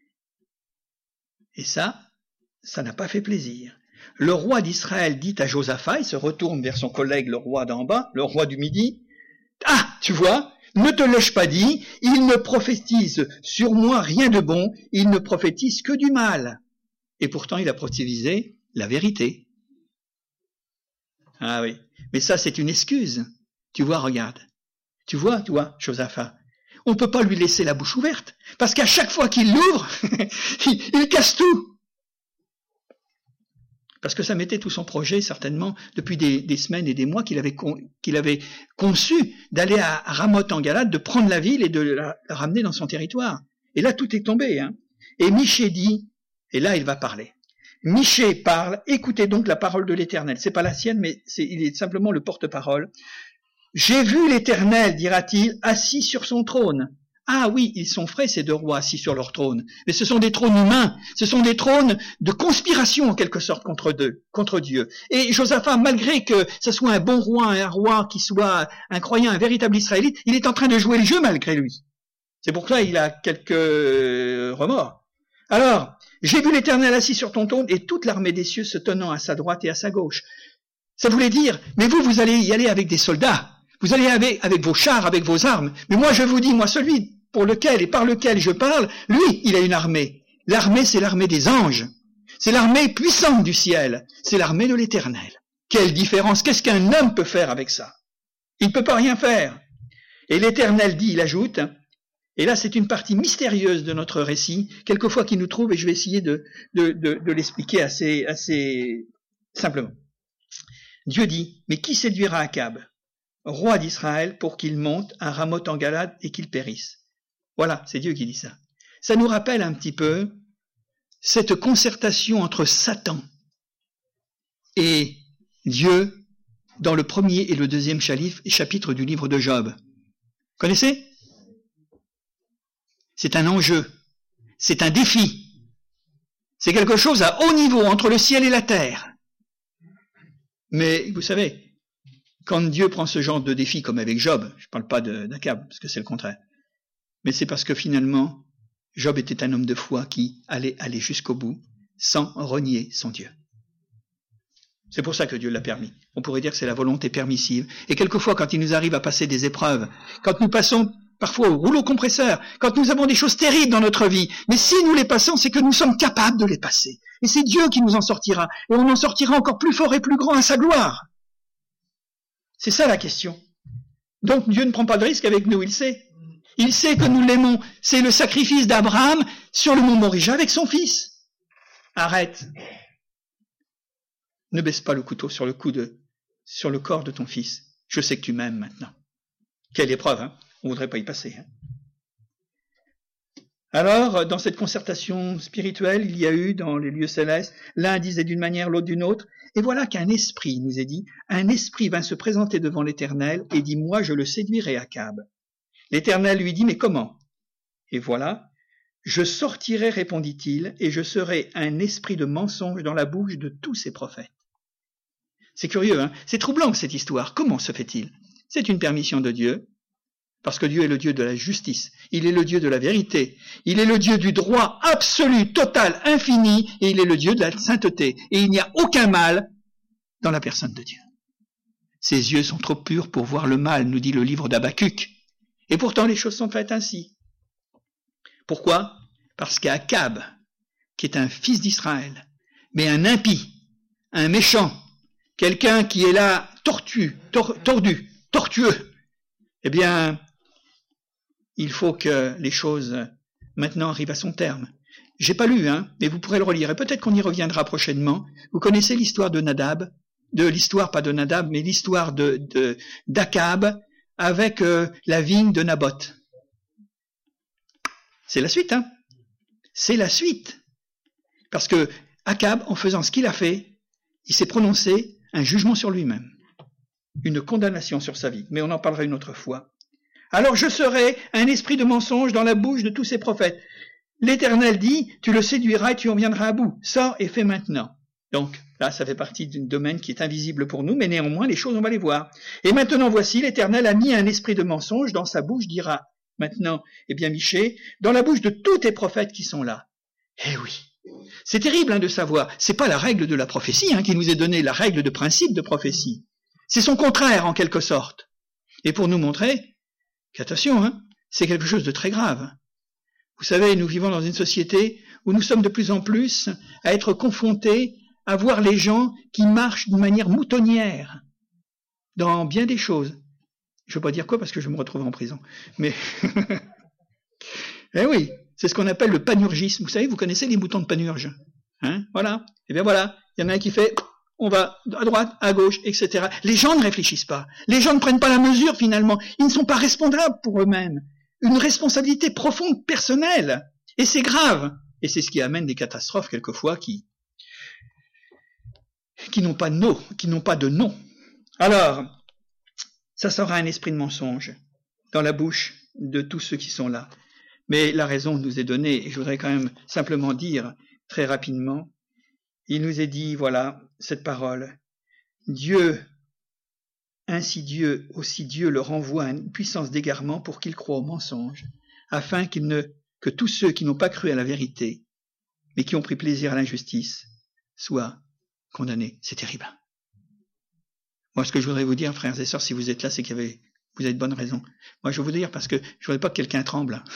S2: Et ça, ça n'a pas fait plaisir. Le roi d'Israël dit à Josaphat, il se retourne vers son collègue le roi d'en bas, le roi du Midi, ah, tu vois, ne te l'ai-je pas dit, il ne prophétise sur moi rien de bon, il ne prophétise que du mal. Et pourtant, il a prophétisé la vérité. Ah oui, mais ça, c'est une excuse. Tu vois, regarde. Tu vois, toi, Josaphat, on ne peut pas lui laisser la bouche ouverte, parce qu'à chaque fois qu'il l'ouvre, il, il casse tout. Parce que ça mettait tout son projet, certainement, depuis des, des semaines et des mois qu'il avait, con, qu'il avait conçu d'aller à, à Ramoth en Galade, de prendre la ville et de la, la ramener dans son territoire. Et là, tout est tombé. Hein. Et Michée dit, et là, il va parler. Michée parle, écoutez donc la parole de l'Éternel. C'est pas la sienne, mais c'est, il est simplement le porte-parole. J'ai vu l'Éternel, dira-t-il, assis sur son trône. Ah oui, ils sont frais, ces deux rois assis sur leur trône. Mais ce sont des trônes humains, ce sont des trônes de conspiration en quelque sorte contre, deux, contre Dieu. Et Josaphat, malgré que ce soit un bon roi, un roi qui soit un croyant, un véritable Israélite, il est en train de jouer le jeu malgré lui. C'est pour ça qu'il a quelques remords. Alors, j'ai vu l'Éternel assis sur ton trône et toute l'armée des cieux se tenant à sa droite et à sa gauche. Ça voulait dire, mais vous, vous allez y aller avec des soldats. Vous allez avec, avec vos chars, avec vos armes. Mais moi, je vous dis, moi, celui pour lequel et par lequel je parle, lui, il a une armée. L'armée, c'est l'armée des anges. C'est l'armée puissante du ciel. C'est l'armée de l'Éternel. Quelle différence! Qu'est-ce qu'un homme peut faire avec ça? Il ne peut pas rien faire. Et l'Éternel dit, il ajoute, et là, c'est une partie mystérieuse de notre récit, quelquefois qui nous trouve, et je vais essayer de, de, de, de l'expliquer assez, assez simplement. Dieu dit, mais qui séduira Akab, roi d'Israël, pour qu'il monte à Ramoth en Galade et qu'il périsse? Voilà, c'est Dieu qui dit ça. Ça nous rappelle un petit peu cette concertation entre Satan et Dieu dans le premier et le deuxième chapitre du livre de Job. Connaissez? C'est un enjeu, c'est un défi, c'est quelque chose à haut niveau entre le ciel et la terre. Mais vous savez, quand Dieu prend ce genre de défi comme avec Job, je ne parle pas d'Akab, parce que c'est le contraire, mais c'est parce que finalement, Job était un homme de foi qui allait aller jusqu'au bout sans renier son Dieu. C'est pour ça que Dieu l'a permis. On pourrait dire que c'est la volonté permissive. Et quelquefois, quand il nous arrive à passer des épreuves, quand nous passons parfois au rouleau compresseur, quand nous avons des choses terribles dans notre vie, mais si nous les passons, c'est que nous sommes capables de les passer. Et c'est Dieu qui nous en sortira. Et on en sortira encore plus fort et plus grand à sa gloire. C'est ça la question. Donc Dieu ne prend pas de risque avec nous, il sait. Il sait que nous l'aimons. C'est le sacrifice d'Abraham sur le mont Moria avec son fils. Arrête. Ne baisse pas le couteau sur le cou de, sur le corps de ton fils. Je sais que tu m'aimes maintenant. Quelle épreuve, hein? On voudrait pas y passer. Hein? Alors, dans cette concertation spirituelle, il y a eu dans les lieux célestes, l'un disait d'une manière, l'autre d'une autre, et voilà qu'un esprit, il nous est dit, un esprit vint se présenter devant l'Éternel et dit, moi je le séduirai Akab. L'Éternel lui dit, mais comment? Et voilà, je sortirai, répondit-il, et je serai un esprit de mensonge dans la bouche de tous ces prophètes. C'est curieux, hein? C'est troublant cette histoire. Comment se fait-il? C'est une permission de Dieu, parce que Dieu est le Dieu de la justice, il est le Dieu de la vérité, il est le Dieu du droit absolu, total, infini, et il est le Dieu de la sainteté. Et il n'y a aucun mal dans la personne de Dieu. Ses yeux sont trop purs pour voir le mal, nous dit le livre d'Habakkuk. Et pourtant les choses sont faites ainsi. Pourquoi? Parce qu'Akab, qui est un fils d'Israël, mais un impie, un méchant, quelqu'un qui est là tortu, tor, tordu, tortueux, eh bien, il faut que les choses maintenant arrivent à son terme. J'ai pas lu, hein, mais vous pourrez le relire, et peut-être qu'on y reviendra prochainement. Vous connaissez l'histoire de Nadab, de l'histoire, pas de Nadab, mais l'histoire de, de, d'Akab avec euh, la vigne de Naboth. C'est la suite, hein. C'est la suite. Parce que Akab, en faisant ce qu'il a fait, il s'est prononcé un jugement sur lui-même. Une condamnation sur sa vie. Mais on en parlera une autre fois. Alors je serai un esprit de mensonge dans la bouche de tous ces prophètes. L'Éternel dit, tu le séduiras et tu en viendras à bout. Sors et fais maintenant. Donc, là, ça fait partie d'un domaine qui est invisible pour nous, mais néanmoins, les choses, on va les voir. Et maintenant, voici, l'Éternel a mis un esprit de mensonge dans sa bouche, dira maintenant, eh bien, Michée, dans la bouche de tous tes prophètes qui sont là. Eh oui, c'est terrible hein, de savoir. C'est pas la règle de la prophétie hein, qui nous est donnée, la règle de principe de prophétie. C'est son contraire, en quelque sorte. Et pour nous montrer qu'attention, hein, c'est quelque chose de très grave. Vous savez, nous vivons dans une société où nous sommes de plus en plus à être confrontés à voir les gens qui marchent d'une manière moutonnière dans bien des choses. Je ne veux pas dire quoi parce que je me retrouve en prison. Mais, eh oui, c'est ce qu'on appelle le panurgisme. Vous savez, vous connaissez les moutons de panurge. Hein, voilà. Eh bien voilà, il y en a un qui fait, on va à droite, à gauche, et cetera. Les gens ne réfléchissent pas. Les gens ne prennent pas la mesure finalement. Ils ne sont pas responsables pour eux-mêmes. Une responsabilité profonde, personnelle. Et c'est grave. Et c'est ce qui amène des catastrophes quelquefois qui qui n'ont pas de nom, qui n'ont pas de nom. Alors, ça sera un esprit de mensonge dans la bouche de tous ceux qui sont là. Mais la raison nous est donnée, et je voudrais quand même simplement dire très rapidement, il nous est dit, voilà, cette parole, Dieu, ainsi Dieu, aussi Dieu leur envoie une puissance d'égarement pour qu'ils croient au mensonge, afin qu'ils ne, que tous ceux qui n'ont pas cru à la vérité, mais qui ont pris plaisir à l'injustice, soient condamnés. C'est terrible. Moi, ce que je voudrais vous dire, frères et sœurs, si vous êtes là, c'est qu'il y avait, vous avez de bonnes raisons. Moi, je vais vous dire parce que je voudrais pas que quelqu'un tremble.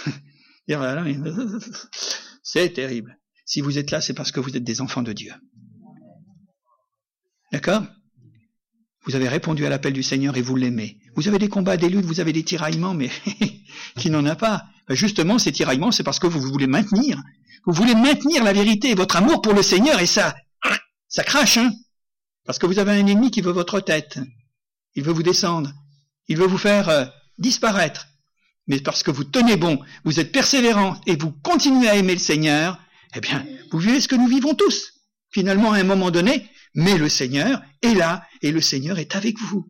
S2: C'est terrible. Si vous êtes là, c'est parce que vous êtes des enfants de Dieu. D'accord? Vous avez répondu à l'appel du Seigneur et vous l'aimez. Vous avez des combats, des luttes, vous avez des tiraillements, mais qui n'en a pas. Justement, ces tiraillements, c'est parce que vous voulez maintenir. Vous voulez maintenir la vérité, votre amour pour le Seigneur, et ça, ça crache, hein? Parce que vous avez un ennemi qui veut votre tête. Il veut vous descendre. Il veut vous faire euh, disparaître. Mais parce que vous tenez bon, vous êtes persévérant et vous continuez à aimer le Seigneur, eh bien, vous vivez ce que nous vivons tous. Finalement, à un moment donné, mais le Seigneur est là et le Seigneur est avec vous.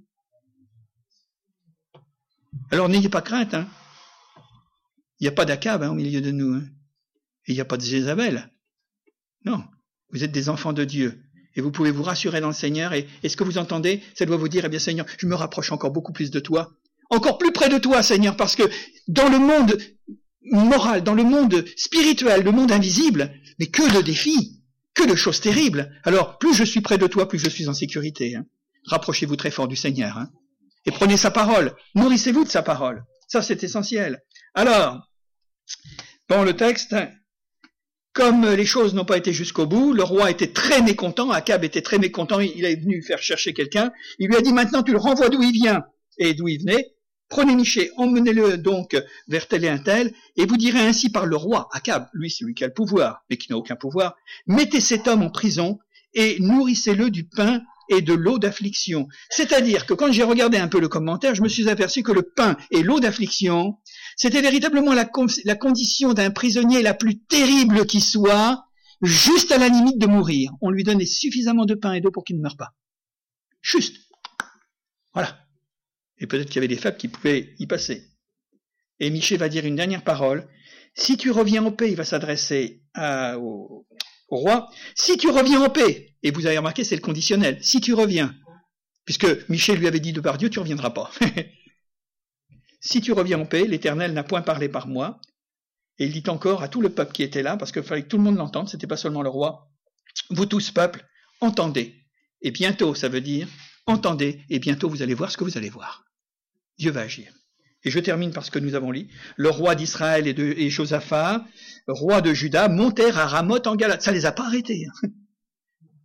S2: Alors n'ayez pas crainte, hein. Il n'y a pas d'Akab hein, au milieu de nous. Hein. Et il n'y a pas de Jézabel. Non, vous êtes des enfants de Dieu. Et vous pouvez vous rassurer dans le Seigneur. Et, et ce que vous entendez, ça doit vous dire, eh bien Seigneur, je me rapproche encore beaucoup plus de toi. Encore plus près de toi, Seigneur, parce que dans le monde moral, dans le monde spirituel, le monde invisible, mais que de défis, que de choses terribles. Alors, plus je suis près de toi, plus je suis en sécurité. Hein. Rapprochez-vous très fort du Seigneur. Hein. Et prenez sa parole. Nourrissez-vous de sa parole. Ça, c'est essentiel. Alors, dans le texte, comme les choses n'ont pas été jusqu'au bout, le roi était très mécontent, Akab était très mécontent, il est venu faire chercher quelqu'un, il lui a dit maintenant tu le renvoies d'où il vient et d'où il venait, prenez Michée, emmenez-le donc vers tel et un tel, et vous direz ainsi par le roi, Akab, lui c'est lui qui a le pouvoir, mais qui n'a aucun pouvoir, mettez cet homme en prison et nourrissez-le du pain et de l'eau d'affliction. C'est-à-dire que quand j'ai regardé un peu le commentaire, je me suis aperçu que le pain et l'eau d'affliction, c'était véritablement la, con- la condition d'un prisonnier la plus terrible qui soit, juste à la limite de mourir. On lui donnait suffisamment de pain et d'eau pour qu'il ne meure pas. Juste. Voilà. Et peut-être qu'il y avait des fables qui pouvaient y passer. Et Michée va dire une dernière parole. Si tu reviens en paix, il va s'adresser à, au, au roi. Si tu reviens en paix, et vous avez remarqué, c'est le conditionnel. Si tu reviens, puisque Michée lui avait dit de par Dieu, tu ne reviendras pas. Si tu reviens en paix, l'Éternel n'a point parlé par moi. Et il dit encore à tout le peuple qui était là, parce qu'il fallait que tout le monde l'entende, c'était pas seulement le roi. Vous tous, peuple, entendez. Et bientôt, ça veut dire, entendez, et bientôt vous allez voir ce que vous allez voir. Dieu va agir. Et je termine par ce que nous avons lu. Le roi d'Israël et, de, et Josaphat, roi de Juda, montèrent à Ramoth en Galate. Ça les a pas arrêtés. Hein.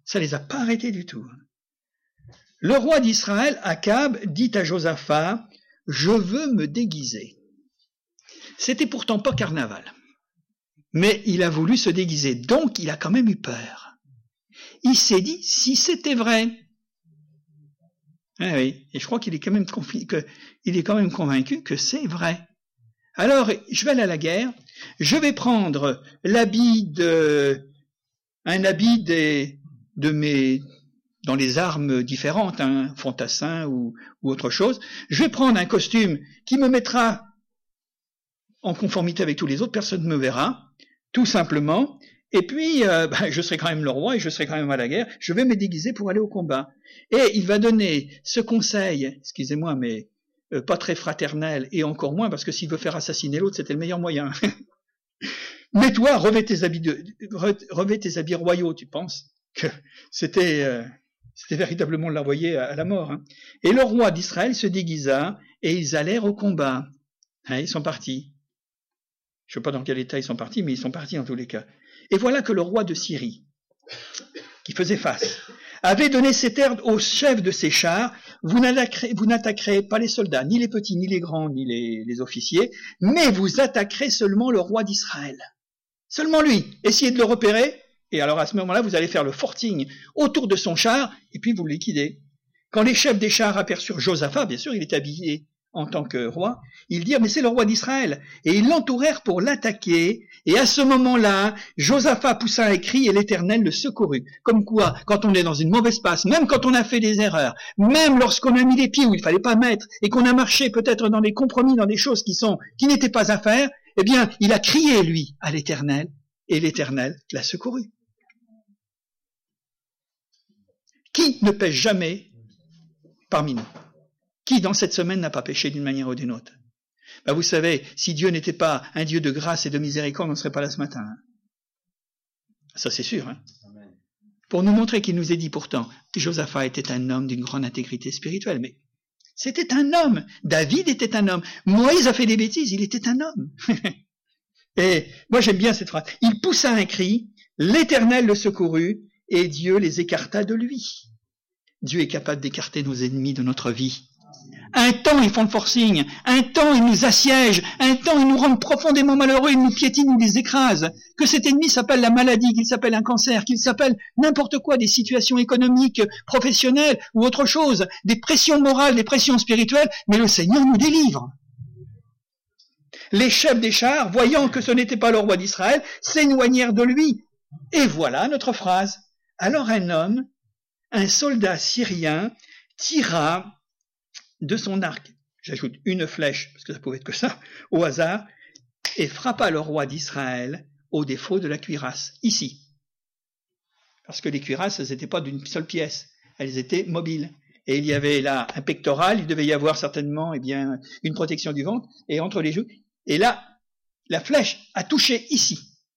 S2: Ça les a pas arrêtés du tout. Le roi d'Israël, Akab, dit à Josaphat, « Je veux me déguiser. » C'était pourtant pas carnaval. Mais il a voulu se déguiser, donc il a quand même eu peur. Il s'est dit, si c'était vrai. Ah oui, et je crois qu'il est quand même confi- que, il est quand même convaincu que c'est vrai. Alors, je vais aller à la guerre, je vais prendre l'habit de, un habit des, de mes, dans les armes différentes, un hein, fantassin ou, ou autre chose. Je vais prendre un costume qui me mettra en conformité avec tous les autres, personne ne me verra, tout simplement. Et puis, euh, ben, je serai quand même le roi et je serai quand même à la guerre. Je vais me déguiser pour aller au combat. Et il va donner ce conseil, excusez-moi, mais euh, pas très fraternel, et encore moins parce que s'il veut faire assassiner l'autre, c'était le meilleur moyen. Mais toi, revêt tes habits de, revêt tes habits royaux. Tu penses que c'était, euh, c'était véritablement l'envoyer à, à la mort. Hein. Et le roi d'Israël se déguisa et ils allèrent au combat. Hein, ils sont partis. Je ne sais pas dans quel état ils sont partis, mais ils sont partis en tous les cas. Et voilà que le roi de Syrie, qui faisait face, avait donné cet ordre aux chefs de ses chars, vous n'attaquerez, vous n'attaquerez pas les soldats, ni les petits, ni les grands, ni les, les officiers, mais vous attaquerez seulement le roi d'Israël. Seulement lui. Essayez de le repérer, et alors à ce moment-là, vous allez faire le forting autour de son char, et puis vous le liquidez. Quand les chefs des chars aperçurent Josaphat, bien sûr, il est habillé en tant que roi, ils dirent, mais c'est le roi d'Israël. Et ils l'entourèrent pour l'attaquer, et à ce moment-là, Josaphat poussa un cri et l'Éternel le secourut. Comme quoi, quand on est dans une mauvaise passe, même quand on a fait des erreurs, même lorsqu'on a mis les pieds où il fallait pas mettre, et qu'on a marché peut-être dans des compromis, dans des choses qui sont, qui n'étaient pas à faire, eh bien, il a crié, lui, à l'Éternel, et l'Éternel l'a secouru. Qui ne pêche jamais parmi nous? Qui, dans cette semaine, n'a pas péché d'une manière ou d'une autre? Ben, vous savez, si Dieu n'était pas un Dieu de grâce et de miséricorde, on ne serait pas là ce matin. Hein. Ça, c'est sûr. Hein. Pour nous montrer qu'il nous est dit pourtant, Josaphat était un homme d'une grande intégrité spirituelle. Mais c'était un homme. David était un homme. Moïse a fait des bêtises, il était un homme. Et moi, j'aime bien cette phrase. Il poussa un cri, l'Éternel le secourut, et Dieu les écarta de lui. Dieu est capable d'écarter nos ennemis de notre vie. Un temps, ils font le forcing. Un temps, ils nous assiègent. Un temps, ils nous rendent profondément malheureux. Ils nous piétinent, ils nous écrasent. Que cet ennemi s'appelle la maladie, qu'il s'appelle un cancer, qu'il s'appelle n'importe quoi, des situations économiques, professionnelles ou autre chose, des pressions morales, des pressions spirituelles, mais le Seigneur nous délivre. Les chefs des chars, voyant que ce n'était pas le roi d'Israël, s'éloignèrent de lui. Et voilà notre phrase. Alors un homme, un soldat syrien, tira de son arc, j'ajoute une flèche, parce que ça pouvait être que ça, au hasard, et frappa le roi d'Israël au défaut de la cuirasse, ici. Parce que les cuirasses, elles n'étaient pas d'une seule pièce, elles étaient mobiles. Et il y avait là un pectoral, il devait y avoir certainement eh bien, une protection du ventre, et entre les joues. Et là, la flèche a touché ici.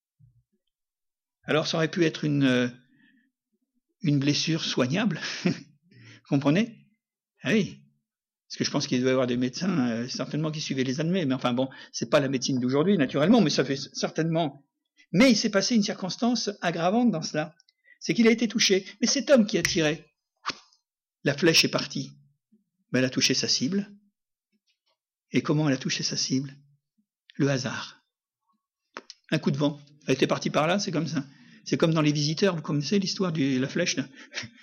S2: Alors ça aurait pu être une, une blessure soignable, vous comprenez? Ah oui. Parce que je pense qu'il devait y avoir des médecins, euh, certainement, qui suivaient les admets. Mais enfin bon, c'est pas la médecine d'aujourd'hui, naturellement, mais ça fait certainement. Mais il s'est passé une circonstance aggravante dans cela. C'est qu'il a été touché. Mais cet homme qui a tiré, la flèche est partie. Ben, elle a touché sa cible. Et comment elle a touché sa cible? Le hasard. Un coup de vent. Elle était partie par là, c'est comme ça. C'est comme dans Les Visiteurs, vous connaissez l'histoire de la flèche, là?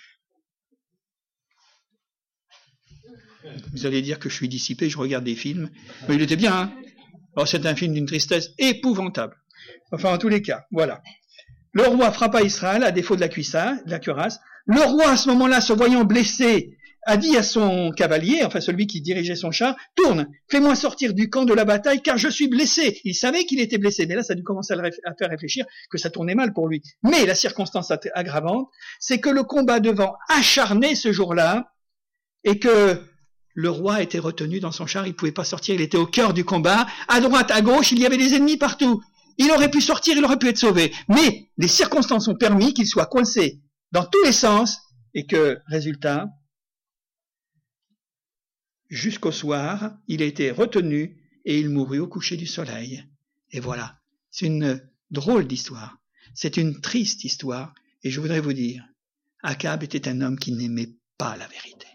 S2: Vous allez dire que je suis dissipé, je regarde des films. Mais il était bien, hein. Alors c'est un film d'une tristesse épouvantable. Enfin, en tous les cas, voilà. Le roi frappa Israël à défaut de la cuirasse, de la cuirasse. Le roi, à ce moment-là, se voyant blessé, a dit à son cavalier, enfin celui qui dirigeait son char, « Tourne, fais-moi sortir du camp de la bataille, car je suis blessé. » Il savait qu'il était blessé, mais là, ça a dû commencer à, le réf- à faire réfléchir que ça tournait mal pour lui. Mais la circonstance aggravante, c'est que le combat devant acharné ce jour-là, et que le roi était retenu dans son char, il ne pouvait pas sortir, il était au cœur du combat. À droite, à gauche, il y avait des ennemis partout. Il aurait pu sortir, il aurait pu être sauvé. Mais les circonstances ont permis qu'il soit coincé dans tous les sens et que, résultat, jusqu'au soir, il a été retenu et il mourut au coucher du soleil. Et voilà, c'est une drôle d'histoire. C'est une triste histoire. Et je voudrais vous dire, Akab était un homme qui n'aimait pas la vérité.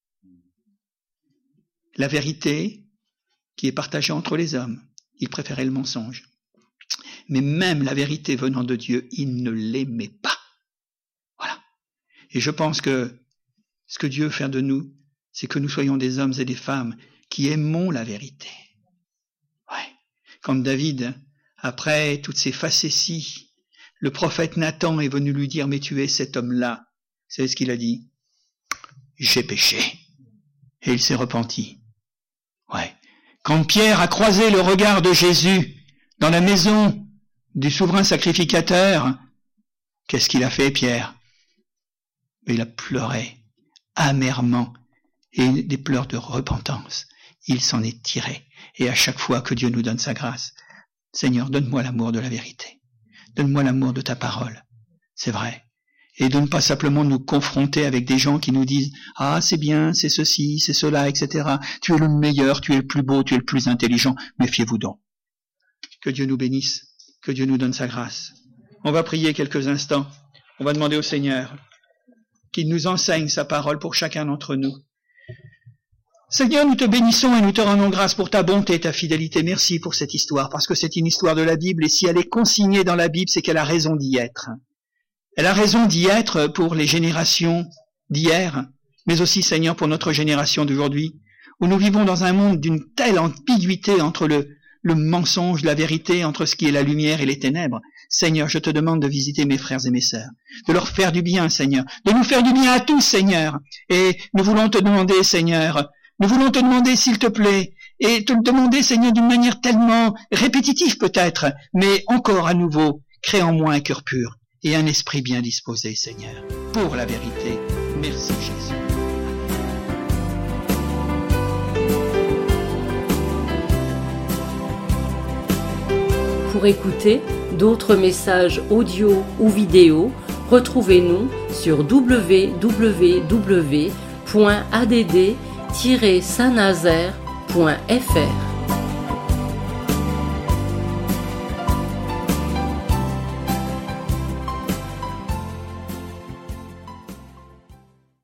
S2: La vérité qui est partagée entre les hommes, il préférait le mensonge. Mais même la vérité venant de Dieu, il ne l'aimait pas. Voilà. Et je pense que ce que Dieu veut faire de nous, c'est que nous soyons des hommes et des femmes qui aimons la vérité. Ouais. Quand David, après toutes ces facéties, le prophète Nathan est venu lui dire « Mais tu es cet homme-là », vous savez ce qu'il a dit ? « J'ai péché. » Et il s'est repenti. Ouais. Quand Pierre a croisé le regard de Jésus dans la maison du souverain sacrificateur, qu'est-ce qu'il a fait, Pierre ? Il a pleuré amèrement et des pleurs de repentance. Il s'en est tiré. Et à chaque fois que Dieu nous donne sa grâce, Seigneur, donne-moi l'amour de la vérité. Donne-moi l'amour de ta parole. C'est vrai. Et de ne pas simplement nous confronter avec des gens qui nous disent « Ah, c'est bien, c'est ceci, c'est cela, et cetera. Tu es le meilleur, tu es le plus beau, tu es le plus intelligent. Méfiez-vous donc. » Que Dieu nous bénisse, que Dieu nous donne sa grâce. On va prier quelques instants. On va demander au Seigneur qu'il nous enseigne sa parole pour chacun d'entre nous. Seigneur, nous te bénissons et nous te rendons grâce pour ta bonté et ta fidélité. Merci pour cette histoire, parce que c'est une histoire de la Bible, et si elle est consignée dans la Bible, c'est qu'elle a raison d'y être. Elle a raison d'y être pour les générations d'hier, mais aussi, Seigneur, pour notre génération d'aujourd'hui, où nous vivons dans un monde d'une telle ambiguïté entre le, le mensonge, la vérité, entre ce qui est la lumière et les ténèbres. Seigneur, je te demande de visiter mes frères et mes sœurs, de leur faire du bien, Seigneur, de nous faire du bien à tous, Seigneur. Et nous voulons te demander, Seigneur, nous voulons te demander, s'il te plaît, et te le demander, Seigneur, d'une manière tellement répétitive peut-être, mais encore à nouveau, crée en moi un cœur pur et un esprit bien disposé, Seigneur, pour la vérité. Merci, Jésus.
S1: Pour écouter d'autres messages audio ou vidéo, retrouvez-nous sur w w w point a d d tiret saint nazaire point f r.